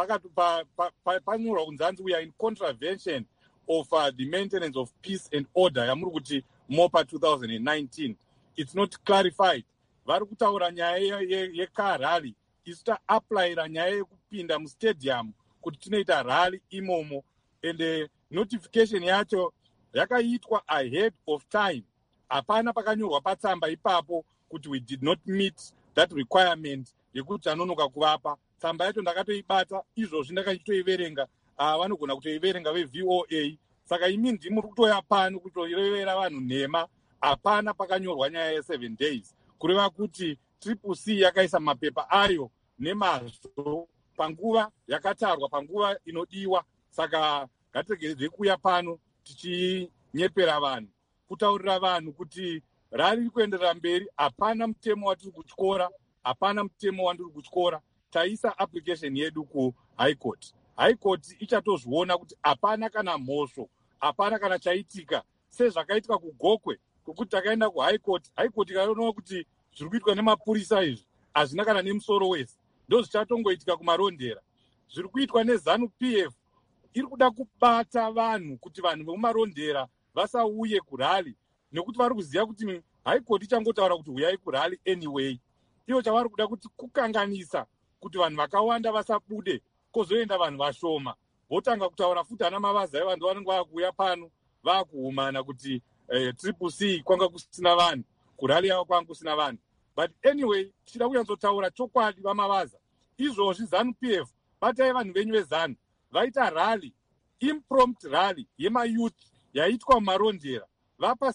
Panyorwa kunzanzi we are in contravention of the maintenance of peace and order yamuri kuti MOPA 2019. It's not clarified. Vari kutaura nyaya yekarali, isu taaplayira nyaya yekupinda mustadium kuti tinoita rally imomo, and notification yacho yakaitwa ahead of time. Hapana pakanyorwa patsamba ipapo kuti we did not meet that requirement yekuti anonoka kuvapa. Tsamba yacho ndakatoibata, izvozvi ndakachitoiverenga, vanogona kutoiverenga veVOA. Saka imi ndimuri kutoya pano kutorevera vanhu nhema. Hapana pakanyorwa nyaya ye7 days. Kureva kuti CCC yakaisa mapepa ayo nemazvo panguva yakatarwa, panguva inodiwa. Saka ngatiregeredzei kuuya pano tichinyepera vanhu, kutaurira vanhu kuti rari kuenderera mberi. Hapana mutemo watiri kutyora, hapana mutemo wandiri kutyora. Taisa application yedu kuHigh Court. High Court ichatozviona kuti hapana kana mhosvo, hapana kana chaitika sezvakaitika kuGokwe, kuti takaenda kuHigh Court. High Court ikaona kuti zviri kuitwa nemapurisa izvi hazvina kana nemusoro wese, ndo zvichatongoitika kumarondera. Zviri kuitwa neZANU-PF iri kuda kubata vanhu kuti vanhu vemumarondera vasauye kurali, nekuti vari kuziva kuti High Court ichangotaura kuti uyai kurali anyway. Iyo chavari kuda kuti kukanganisa kuti vanhu vakawanda vasabude, kozoenda vanhu vashoma. Votanga kutaura futi ana Mavaza evanhu vanenge vakuuya pano vakuhumana kuti CCC kwanga kusina vanhu, kurali yavo kwanga kusina vanhu. But anyway, tichida kunyatsotaura chokwadi vaMavaza. Izvozvi ZANU-PF batai vanhu venyu veZANU vaita rally, impromptu rally yemayouth yaitwa mumarondera. Vapa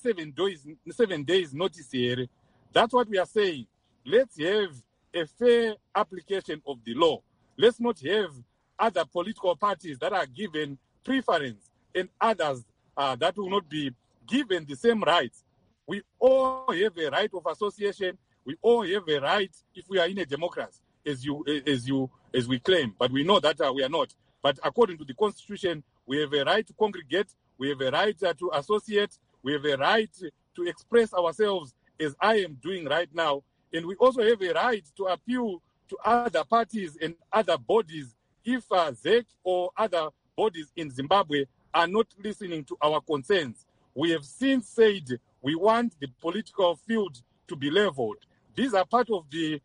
7 days notice here. That's what we are saying. Let's have a fair application of the law. Let's not have other political parties that are given preference and others that will not be given the same rights. We all have a right of association. We all have a right if we are in a democracy, as we claim. But we know that we are not. But according to the Constitution, we have a right to congregate. We have a right to associate. We have a right to express ourselves as I am doing right now. And we also have a right to appeal to other parties and other bodies if ZEC or other bodies in Zimbabwe are not listening to our concerns. We have since said we want the political field to be leveled. These are part of the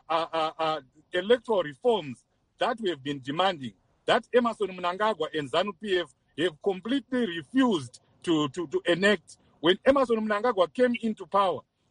electoral reforms that we have been demanding, that Emmerson Mnangagwa and ZANU-PF have completely refused to enact. When Emmerson Mnangagwa came into power,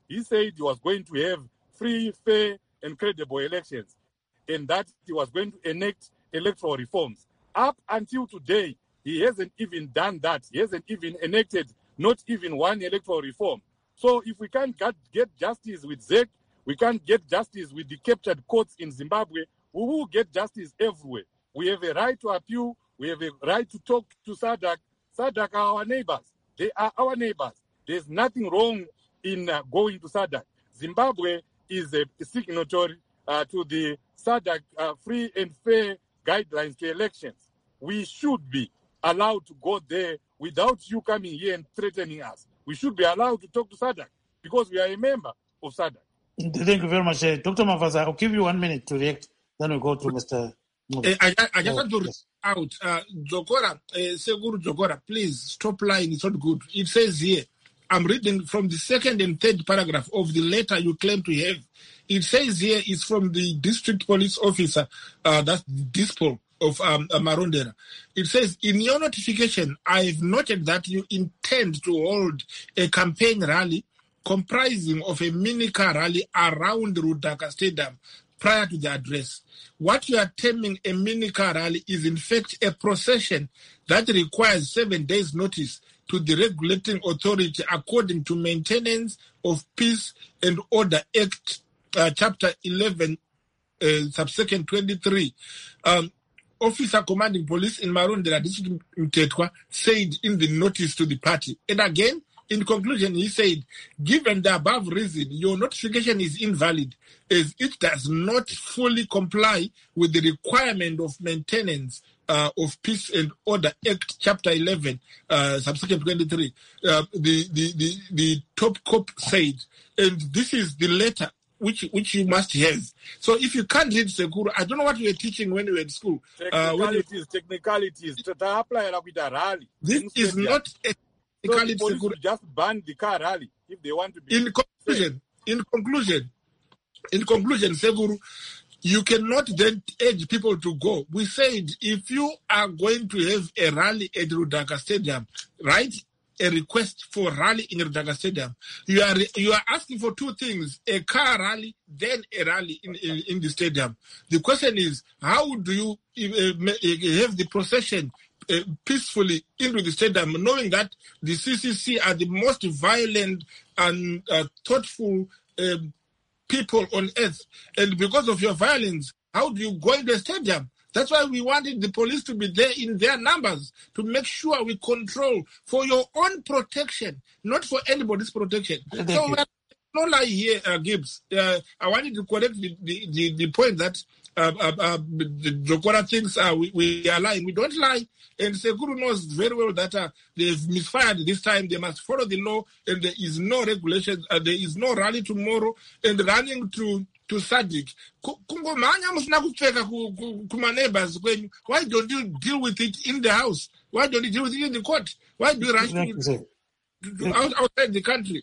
he said he was going to have free, fair, and credible elections, and that he was going to enact electoral reforms. Up until today, he hasn't even done that. He hasn't even enacted not even one electoral reform. So if we can't get justice with ZEC, we can't get justice with the captured courts in Zimbabwe, we will get justice everywhere. We have a right to appeal. We have a right to talk to SADC. SADC are our neighbors. They are our neighbors. There's nothing wrong in going to SADC. Zimbabwe is a signatory to the SADC free and fair guidelines to elections. We should be allowed to go there without you coming here and threatening us. We should be allowed to talk to SADC because we are a member of SADC. Thank you very much. Dr. Mavaza, I'll give you 1 minute to react. Then we go to Mr. I just want to read out. Jokora, Seguru Jokora, please stop lying. It's not good. It says here, I'm reading from the second and third paragraph of the letter you claim to have. It says here it's from the district police officer, that's DISPOL of Marondera. It says, in your notification, I've noted that you intend to hold a campaign rally comprising of a mini-car rally around Rudaka Stadium prior to the address. What you are terming a mini-car rally is in fact a procession that requires 7 days' notice to the regulating authority according to Maintenance of Peace and Order Act, Chapter 11, subsection 23. Officer commanding police in Marondera district Mtetwa said in the notice to the party. And again, in conclusion, he said, given the above reason, your notification is invalid as it does not fully comply with the requirement of Maintenance of Peace and Order Act, Chapter 11, subsection 23. The top cop said, and this is the letter which you must have. So if you can't read Seguru, I don't know what you were teaching when you were at school. Technicalities. This is not a technicality. So Seguru just ban the car rally if they want to be. In conclusion, Seguru, you cannot then urge people to go. We said if you are going to have a rally at Rudaka Stadium, right? A request for rally in Rudaka Stadium. You are asking for two things: a car rally, then a rally in the stadium. The question is, how do you have the procession peacefully into the stadium, knowing that the CCC are the most violent and thoughtful people on earth, and because of your violence, how do you go in the stadium? That's why we wanted the police to be there in their numbers to make sure we control for your own protection, not for anybody's protection. So no lie here, Gibbs. I wanted to correct the point that the Jokora thinks we are lying. We don't lie. And Seguru knows very well that they've misfired this time. They must follow the law, and there is no regulation. There is no rally tomorrow, and running to SADC. Why don't you deal with it in the house? Why don't you deal with it in the court? Why do you rush outside the country?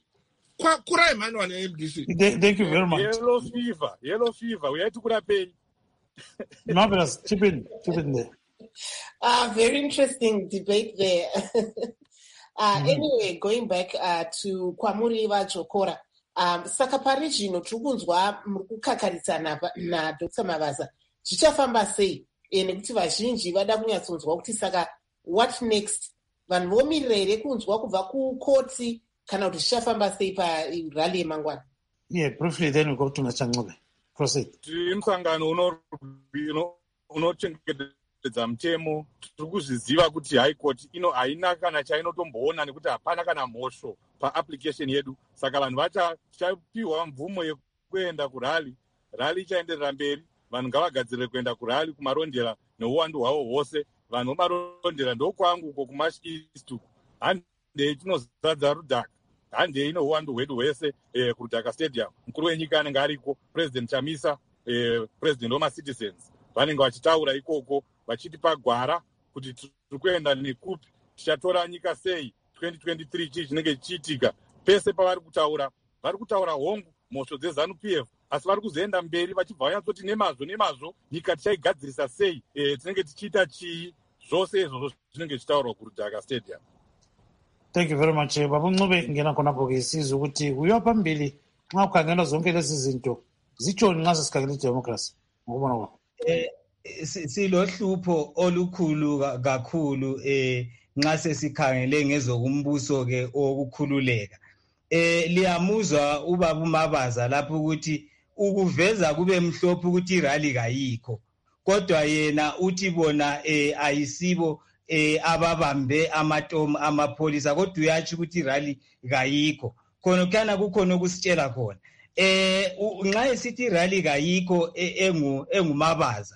Thank you very much. Yellow fever. We had to pay. Marvelous. Chip in there. Very interesting debate there. Anyway, going back to Kwamuriva Jokora. Saka pari zvino tiri kunzwa muri kukakarisana naDr. Mavaza zvichafamba sei nekuti vazhinji vada kunyatsonzwa kuti saka what next, vanhu vomirira here kunzwa kubva kukoti kana kuti zvichafamba sei parally yemangwana. Briefly then we go to Mr. Ncube. Proceed. Tiri musangano unochengetedza mutemo, tiri kuzviziva kuti high court ino haina kana chainotomboona nekuti hapana kana mhosvo paapplication yedu. Saka vanhu vachapiwa mvumo yekuenda kurali. Rali ichaenderera mberi. Vanhu ngavagadzirire kuenda kurali kumarondera neuwandu hwavo hwose. Vanhu vomarondera ndokwangu uko kuMarsh East. Handei tinozadza Rudhaka. Handei nouwandu hwedu hwese kuRudhaka Stadium. Mukuru wenyika anenge ariko, President Chamisa, President wama-citizens. Vanenge vachitaura ikoko, vachitipa gwara kuti tiri kuenda nekupi, tichatora nyika sei 2023 chii chinenge chichiitika. Pese pavari kutaura hongu mhosvo dzeZANU-PF, asi vari kuzoenda mberi vachibva vanyatsoti nemazvo nyika tichaigadzirisa sei, tinenge tichiita chii. Zvose izvozvo zvinenge zvichitaurwa kuRudhaka Stadium. Thank you very much. Baba Ncube ngena khona bhokisi ukuthi uya phambili nxa ukhangela zonke lezi zinto zitshoni nxa sesikhangela idemocracy ngokubona kwakho? Silohlupho olukhulu kakhulu nxa sesikhangele ngezokumbuso ke okukhululeka. Liyamuzwa ubaba uMabaza lapho ukuthi ukuveza kube mhlophe ukuthi irally kayikho, kodwa yena uthi bona ayisibo ababambe amatomu amapholisa, kodwa uyatsho ukuthi irally kayikho. Khona kukhona ukusitshela khona. Nxa esithi irally kayikho enguMabaza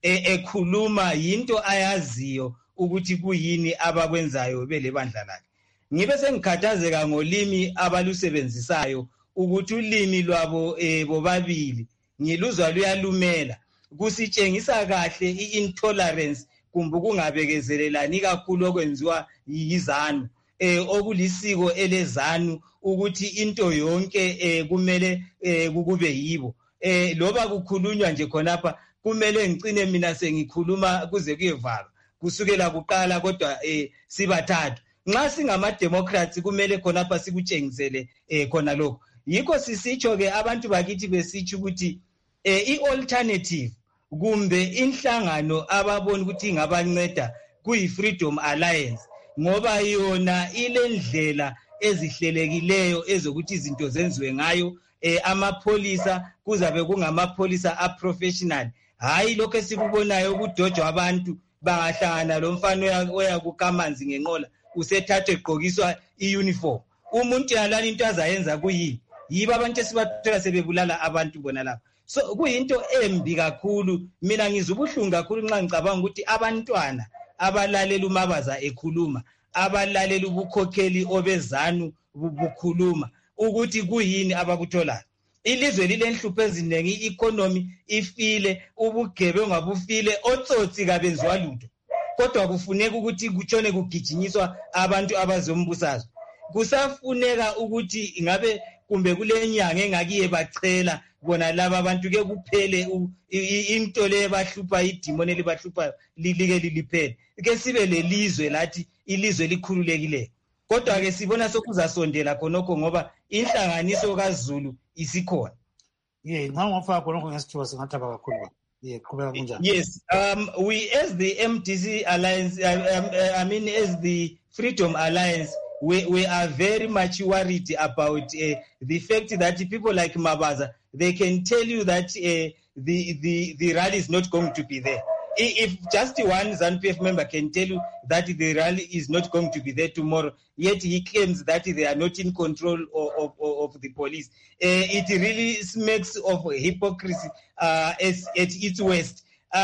ekhuluma yinto ayaziyo ukuthi kuyini abakwenzayo belebandla lakhe. Ngibe sengikhathazeka ngolimi abalusebenzisayo ukuthi ulimi lwabo bobabili ngiluzwa luyalumela, kusitshengisa kahle i-intolerance kumbe ukungabekezelelani kakhulu okwenziwa yizanu, okulisiko elezanu ukuthi into yonke kumele kube yibo. Loba kukhulunywa nje khonapha kumele ngicine mina sengikhuluma kuze kuyevalwa kusukela kuqala, kodwa sibathathu. Nxa singama-democrats kumele khonapha sikutshengisele khona lokho. Yikho sisitsho-ke abantu bakithi besitsho ukuthi i-alternative kumbe inhlangano ababona ukuthi ingabanceda kuyi-Freedom Alliance, ngoba yona ilendlela ezihlelekileyo ezokuthi izinto zenziwe ngayo. Amapholisa kuzabe kungamapholisa a-professional, hayi lokho esikubonayo ukudojwa abantu bangahlangana lomfana oya kukamanzi ngenqola usethatha egqokiswa i-uniform. Umuntu yalala into azayenza kuyini? Yibo abantu esibathola sebebulala abantu bona lapha. So kuyinto embi kakhulu. Mina ngizwa ubuhlungu kakhulu nxa ngicabanga ukuthi abantwana abalalela uMabaza ekhuluma, abalalela ubukhokheli obezanu bukhuluma, ukuthi kuyini abakutholayo. Ilizwe lilenhlupho eziningi, i-economy ifile, ubugebengu abufile, otsotsi kabenziwa lutho, kodwa kufuneka ukuthi kutshone kugijinyiswa abantu abazombusazwe. Kusafuneka ukuthi ngabe kumbe kule nyanga engakiye bachela bona laba abantu ke kuphele into le bahlupha, idimoni libahlupha like liliphele, ke sibe lelizwe lathi ilizwe likhululekileyo. Kodwa ke sibona sokuzasondela khonokho ngoba inhlanganiso kaZulu isikhona. Ngawafaka khonokho ngesithuba singathaba kakhulu. Qhubeka kunjani? Yes, we as the MDC Alliance, as the Freedom Alliance, we are very much worried about the fact that people like Mabaza, they can tell you that the rally is not going to be there. If just one ZANU-PF member can tell you that the rally is not going to be there tomorrow, yet he claims that they are not in control of the police, it really smacks of hypocrisy at its worst.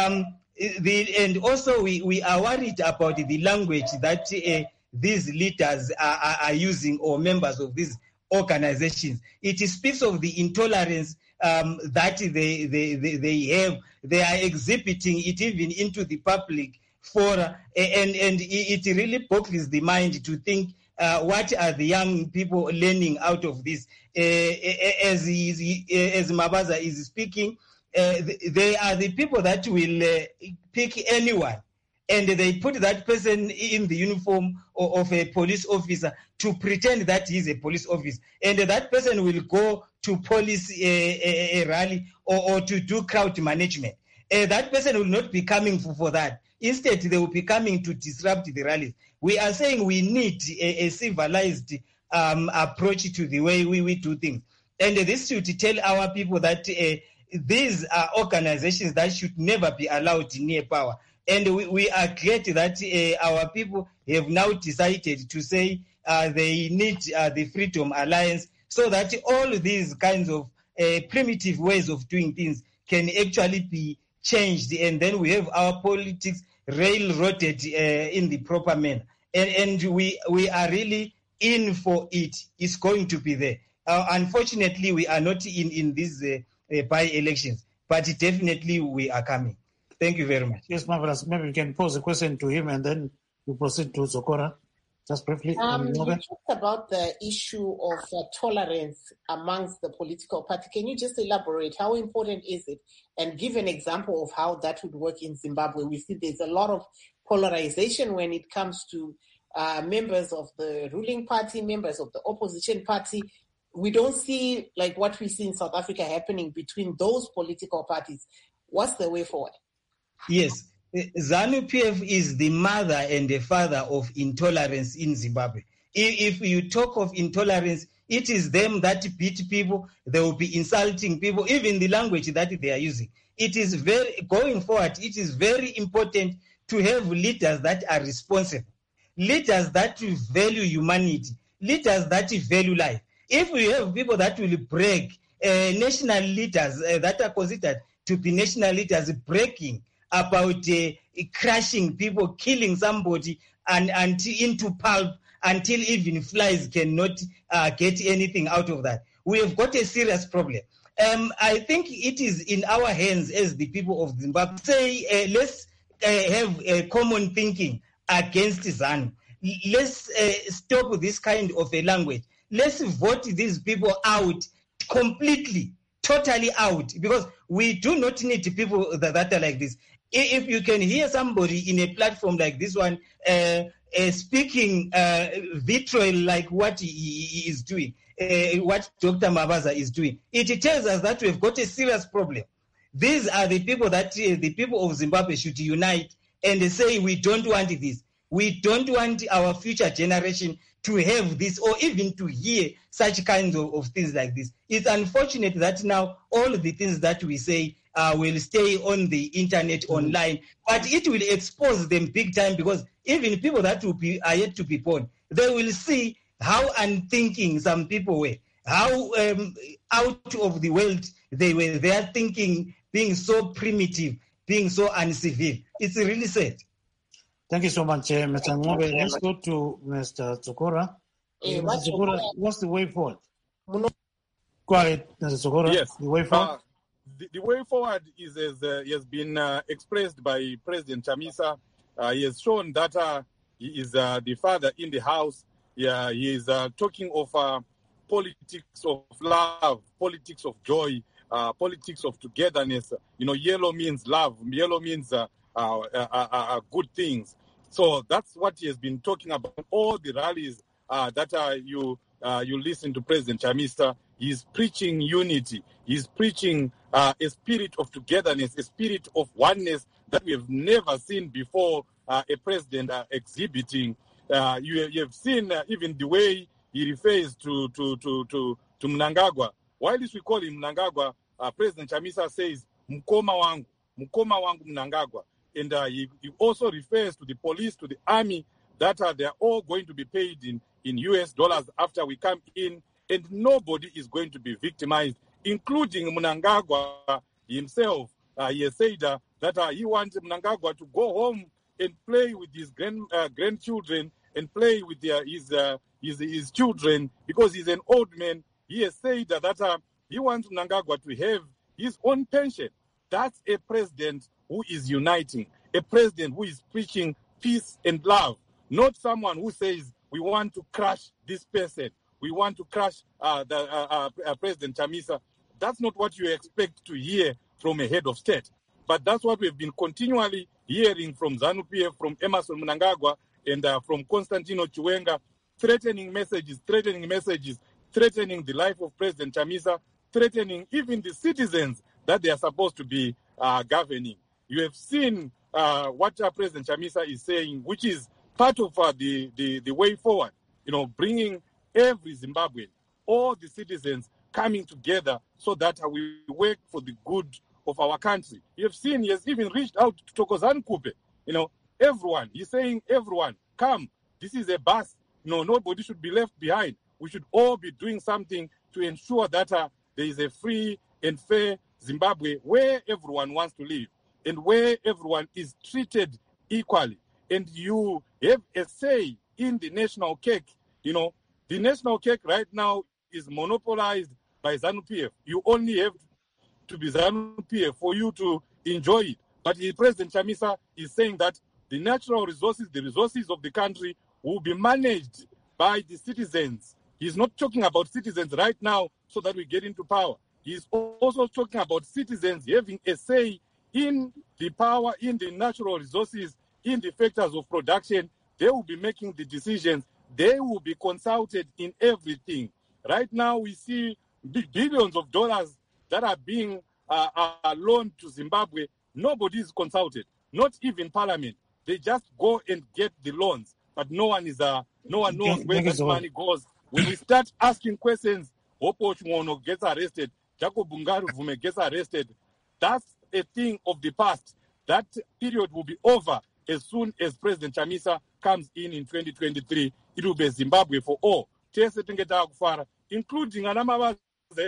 And also we are worried about the language that these leaders are using, or members of these organizations. It speaks of the intolerance that they have. They are exhibiting it even into the public fora, and it really boggles the mind to think what are the young people learning out of this. As Mabaza is speaking, they are the people that will pick anyone, and they put that person in the uniform of a police officer to pretend that he is a police officer, and that person will go to police a rally or to do crowd management. That person will not be coming for that. Instead, they will be coming to disrupt the rallies. We are saying we need a civilized approach to the way we do things. And this should tell our people that these are organizations that should never be allowed near power. And we are glad that our people have now decided to say they need the Freedom Alliance, so that all these kinds of primitive ways of doing things can actually be changed, and then we have our politics railroaded in the proper manner. And we are really in for it. It's going to be there. Unfortunately, we are not in these by-elections, but definitely we are coming. Thank you very much. Yes, Marvelous. Maybe we can pose a question to him and then we proceed to Zokora. Just briefly. You talked about the issue of tolerance amongst the political party. Can you just elaborate? How important is it? And give an example of how that would work in Zimbabwe. We see there's a lot of polarization when it comes to members of the ruling party, members of the opposition party. we don't see like what we see in South Africa happening between those political parties. What's the way forward? Yes, ZANU-PF is the mother and the father of intolerance in Zimbabwe. If you talk of intolerance, it is them that beat people. They will be insulting people, even the language that they are using. It is going forward, it is very important to have leaders that are responsible, leaders that value humanity, leaders that value life. If we have people that will break, national leaders that are considered to be national leaders breaking about crushing people, killing somebody, and into pulp until even flies cannot get anything out of that, we have got a serious problem. I think it is in our hands as the people of Zimbabwe. Say, let's have a common thinking against ZANU. Let's stop this kind of a language. Let's vote these people out completely, totally out, because we do not need people that are like this. If you can hear somebody in a platform like this one speaking vitriol like what he is doing, what Dr. Mabaza is doing, it tells us that we've got a serious problem. These are the people that the people of Zimbabwe should unite and say, we don't want this. We don't want our future generation to have this or even to hear such kinds of things like this. It's unfortunate that now all the things that we say will stay on the internet, online, but it will expose them big time, because even people that are yet to be born, they will see how unthinking some people were, how out of the world they were. They are thinking, being so primitive, being so uncivil. It's really sad. Thank you so much, Mr. Ngobe. Let's go to Mr. Tsokora. Mr. Tsokora, what's the way forward? Go ahead, Mr. Tsokora. Yes. The way forward? The way forward is, as has been expressed by President Chamisa. He has shown that he is the father in the house. Yeah, he is talking of politics of love, politics of joy, politics of togetherness. You know, yellow means love. Yellow means good things. So that's what he has been talking about. All the rallies that you listen to President Chamisa. He's preaching unity. He's preaching a spirit of togetherness, a spirit of oneness that we have never seen before a president exhibiting. You have seen even the way he refers to Mnangagwa. While we call him Mnangagwa, President Chamisa says, Mkoma wangu Mnangagwa. And he also refers to the police, to the army, that they are all going to be paid in US dollars after we come in, and nobody is going to be victimized, including Mnangagwa himself. He has said that he wants Mnangagwa to go home and play with his grandchildren and play with his children, because he's an old man. He has said that he wants Mnangagwa to have his own pension. That's a president who is uniting, a president who is preaching peace and love, not someone who says, we want to crush this person, we want to crush President Chamisa. That's not what you expect to hear from a head of state. But that's what we've been continually hearing from ZANU-PF, from Emmerson Mnangagwa, and from Constantino Chiwenga, threatening messages, threatening the life of President Chamisa, threatening even the citizens that they are supposed to be governing. You have seen what President Chamisa is saying, which is part of the way forward, you know, bringing every Zimbabwean, all the citizens coming together so that we work for the good of our country. You have seen he has even reached out to Thokozani Kupe, you know, everyone. He's saying, everyone, come. This is a bus. No, nobody should be left behind. We should all be doing something to ensure that there is a free and fair Zimbabwe where everyone wants to live and where everyone is treated equally. And you have a say in the national cake. You know, the national cake right now is monopolized by ZANU-PF. You only have to be ZANU-PF for you to enjoy it. But President Chamisa is saying that the natural resources, the resources of the country will be managed by the citizens. He's not talking about citizens right now so that we get into power. He's also talking about citizens having a say in the power, in the natural resources, in the factors of production. They will be making the decisions. They will be consulted in everything. Right now, we see billions of dollars that are being loaned to Zimbabwe. Nobody is consulted, not even Parliament. They just go and get the loans, but no one knows where that money goes. When we start asking questions, Hopo Chimono gets arrested, Jacob Bungaruvume gets arrested. That's a thing of the past. That period will be over as soon as President Chamisa comes in 2023. It will be Zimbabwe for all. Including Anama.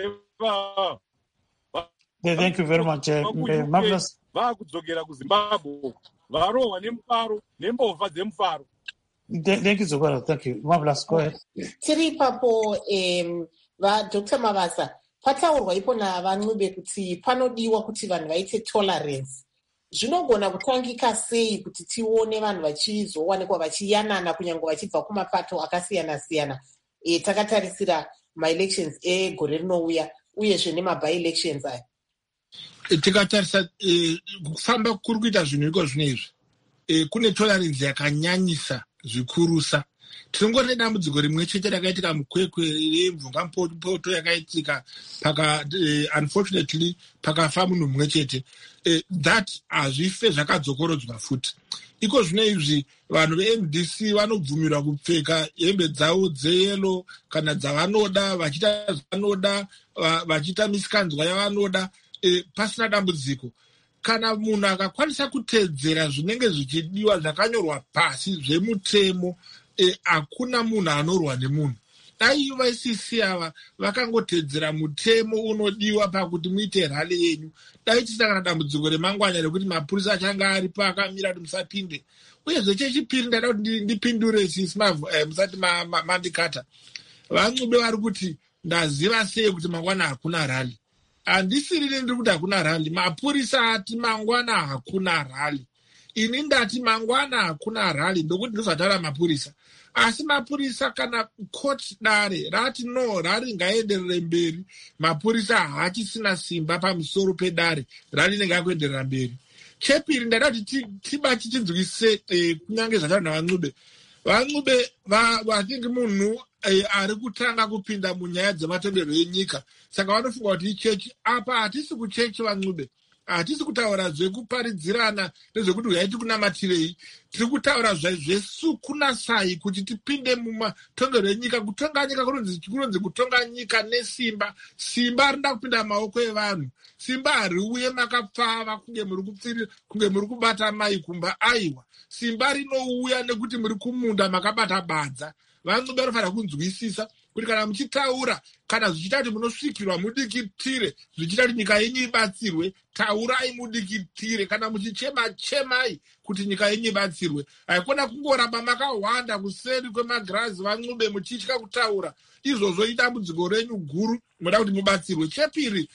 Thank you very much. Marvelous. Thank you, Zogora. Thank you. Marvelous. Go ahead. Tiri papo Dr. Mabasa. Pataurwa ipo na van'ube kuti panodiwa kuti vanhu vaite tolerance. Zvinogona kutangika sei kuti tione vanhu vachizowanikwa vachiyanana kunyange vachibva kumapato akasiyana-siyana. Takatarisira ma-elections egore rinouya uyezve nema-by-elections aya. Tikatarisa kufamba kuri kuita zvinhu iko zvinoizvi, kune tolerance yakanyanyisa zvikurusa. Tinongori nedambudziko rimwe chete rakaitika mukwekwe remvungampoto yakaitika unfortunately pakafa munhu mumwe chete. That hazvife zvakadzokorodzwa futi. Iko zvino izvi vanhu veMDC vanobvumirwa kupfeka hembe dzavo dzeyelo kana dzavanoda, vachiita zvavanoda, vachiita misikanzwa yavanoda, pasina dambudziko. Kana munhu akakwanisa kutedzera zvinenge zvichidiwa zvakanyorwa pasi zvemutemo, hakuna munhu anorwa nemunhu. Dai vaICC ava vakangotedzera mutemo unodiwa pakuti muite rally yenyu, dai tisangana dambudziko remangwana rekuti mapurisa achanga aripo akamira kuti musapinde. Uyezve chechipiri ndada kuti ndipindure musati mandikata. Van'ube vari kuti ndaziva sei kuti mangwana hakuna rally. Handisiriri ndiri kuti hakuna rally. Mapurisa ati mangwana hakuna rally. Ini ndati mangwana hakuna rally ndokuti ndozvataura mapurisa. Asi mapurisa kana court dare rati no, rally ngaenderere mberi, mapurisa hachisina simba pamusoro pedare, rally inenge yakuenderera mberi. Chepiri ndada kuti tibachi chinzwise kunyange zvataura navan'ube. Van'ube think munhu ari kutanga kupinda munyaya dzematongerwo enyika. Saka vanofunga kuti ichechi apa hatisi kuchechi van'ube. Hatisi kutaura zvekuparidzirana nezvekuti uyai tikunamatirei. Tiri kutaura zvesukunasai kuti tipinde mumatongerwo enyika. Kutonga nyika kunonzi kutonga nyika nesimba. Simba rinoda kupinda mumaoko evanhu. Simba hariuye makapfava kunge muri kubata mai kumba aiwa. Simba rinouya nekuti muri kumunda makabata badza. Van'ube vanofanira kunzwisisa kuti kana muchitaura, kana zvichita kuti munosvikirwa mudikitire, zvichita kuti nyika yenyu ibatsirwe, taurai mudikitire. Kana muchichema-chemai kuti nyika yenyu ibatsirwe. Haikona kungoramba makawanda kuseri kwemagirazi van'ube muchitya kutaura. Izvozvo idambudziko renyu guru, munoda kuti mubatsirwe. Chepiri,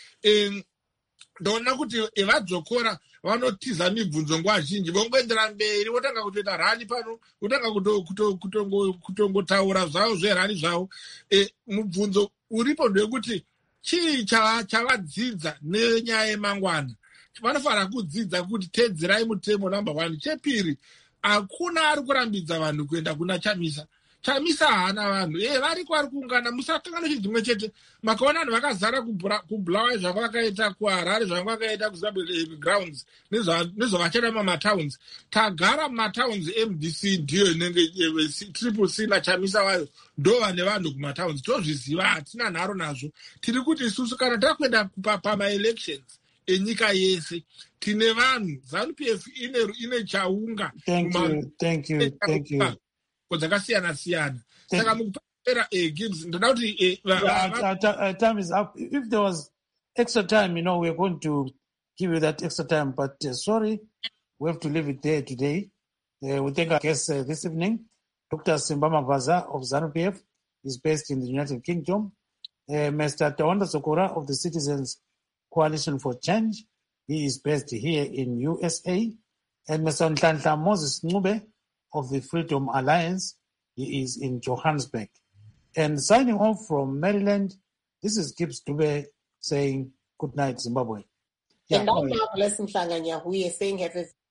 ndoona kuti vadzokora vanotiza mibvunzo nguva zhinji, vongoendera mberi, votanga kutoita rali pano, votanga kutongotaura zvavo zverali zvavo. Mubvunzo uripo ndewekuti chii chavadzidza nenyaya yemangwana. Vanofanira kudzidza kuti tedzerai mutemo number 1. Chepiri, hakuna ari kurambidza vanhu kuenda kuna Chamisa. Chamisa haana vanhu. Vari kwari kuungana, musakangana chimwe chete. Makaona vanhu vakazara kubulawayo zvanga vakaita kuHarare, zvanga vakaita kuZimbabwe grounds, nezvavachada mumatowns. Tagara mumatowns, MDC ndiyo inenge Triple C naChamisa wayo ndo vane vanhu kumatowns. Tozviziva, hatina nharo nazvo. Tiri kuti isusu kana takuenda pama-elections enyika yese, tine vanhu. ZANU-PF ine chaunga. Thank you. Dzakasiyana-siyana. Saka mukupera Gibbs, ndoda kuti time is up. If there was extra time, we're going to give you that extra time, but sorry, we have to leave it there today. We thank our guests this evening. Dr. Simba Mavaza of ZANU-PF is based in the United Kingdom. Mr. Tawanda Sokora of the Citizens Coalition for Change, he is based here in USA. And Mr. Nhlanhla Moses Ncube of the Freedom Alliance, he is in Johannesburg. And signing off from Maryland, this is Gibbs Dube saying good night, Zimbabwe. And I'm Blessing Sanganya, who is saying have a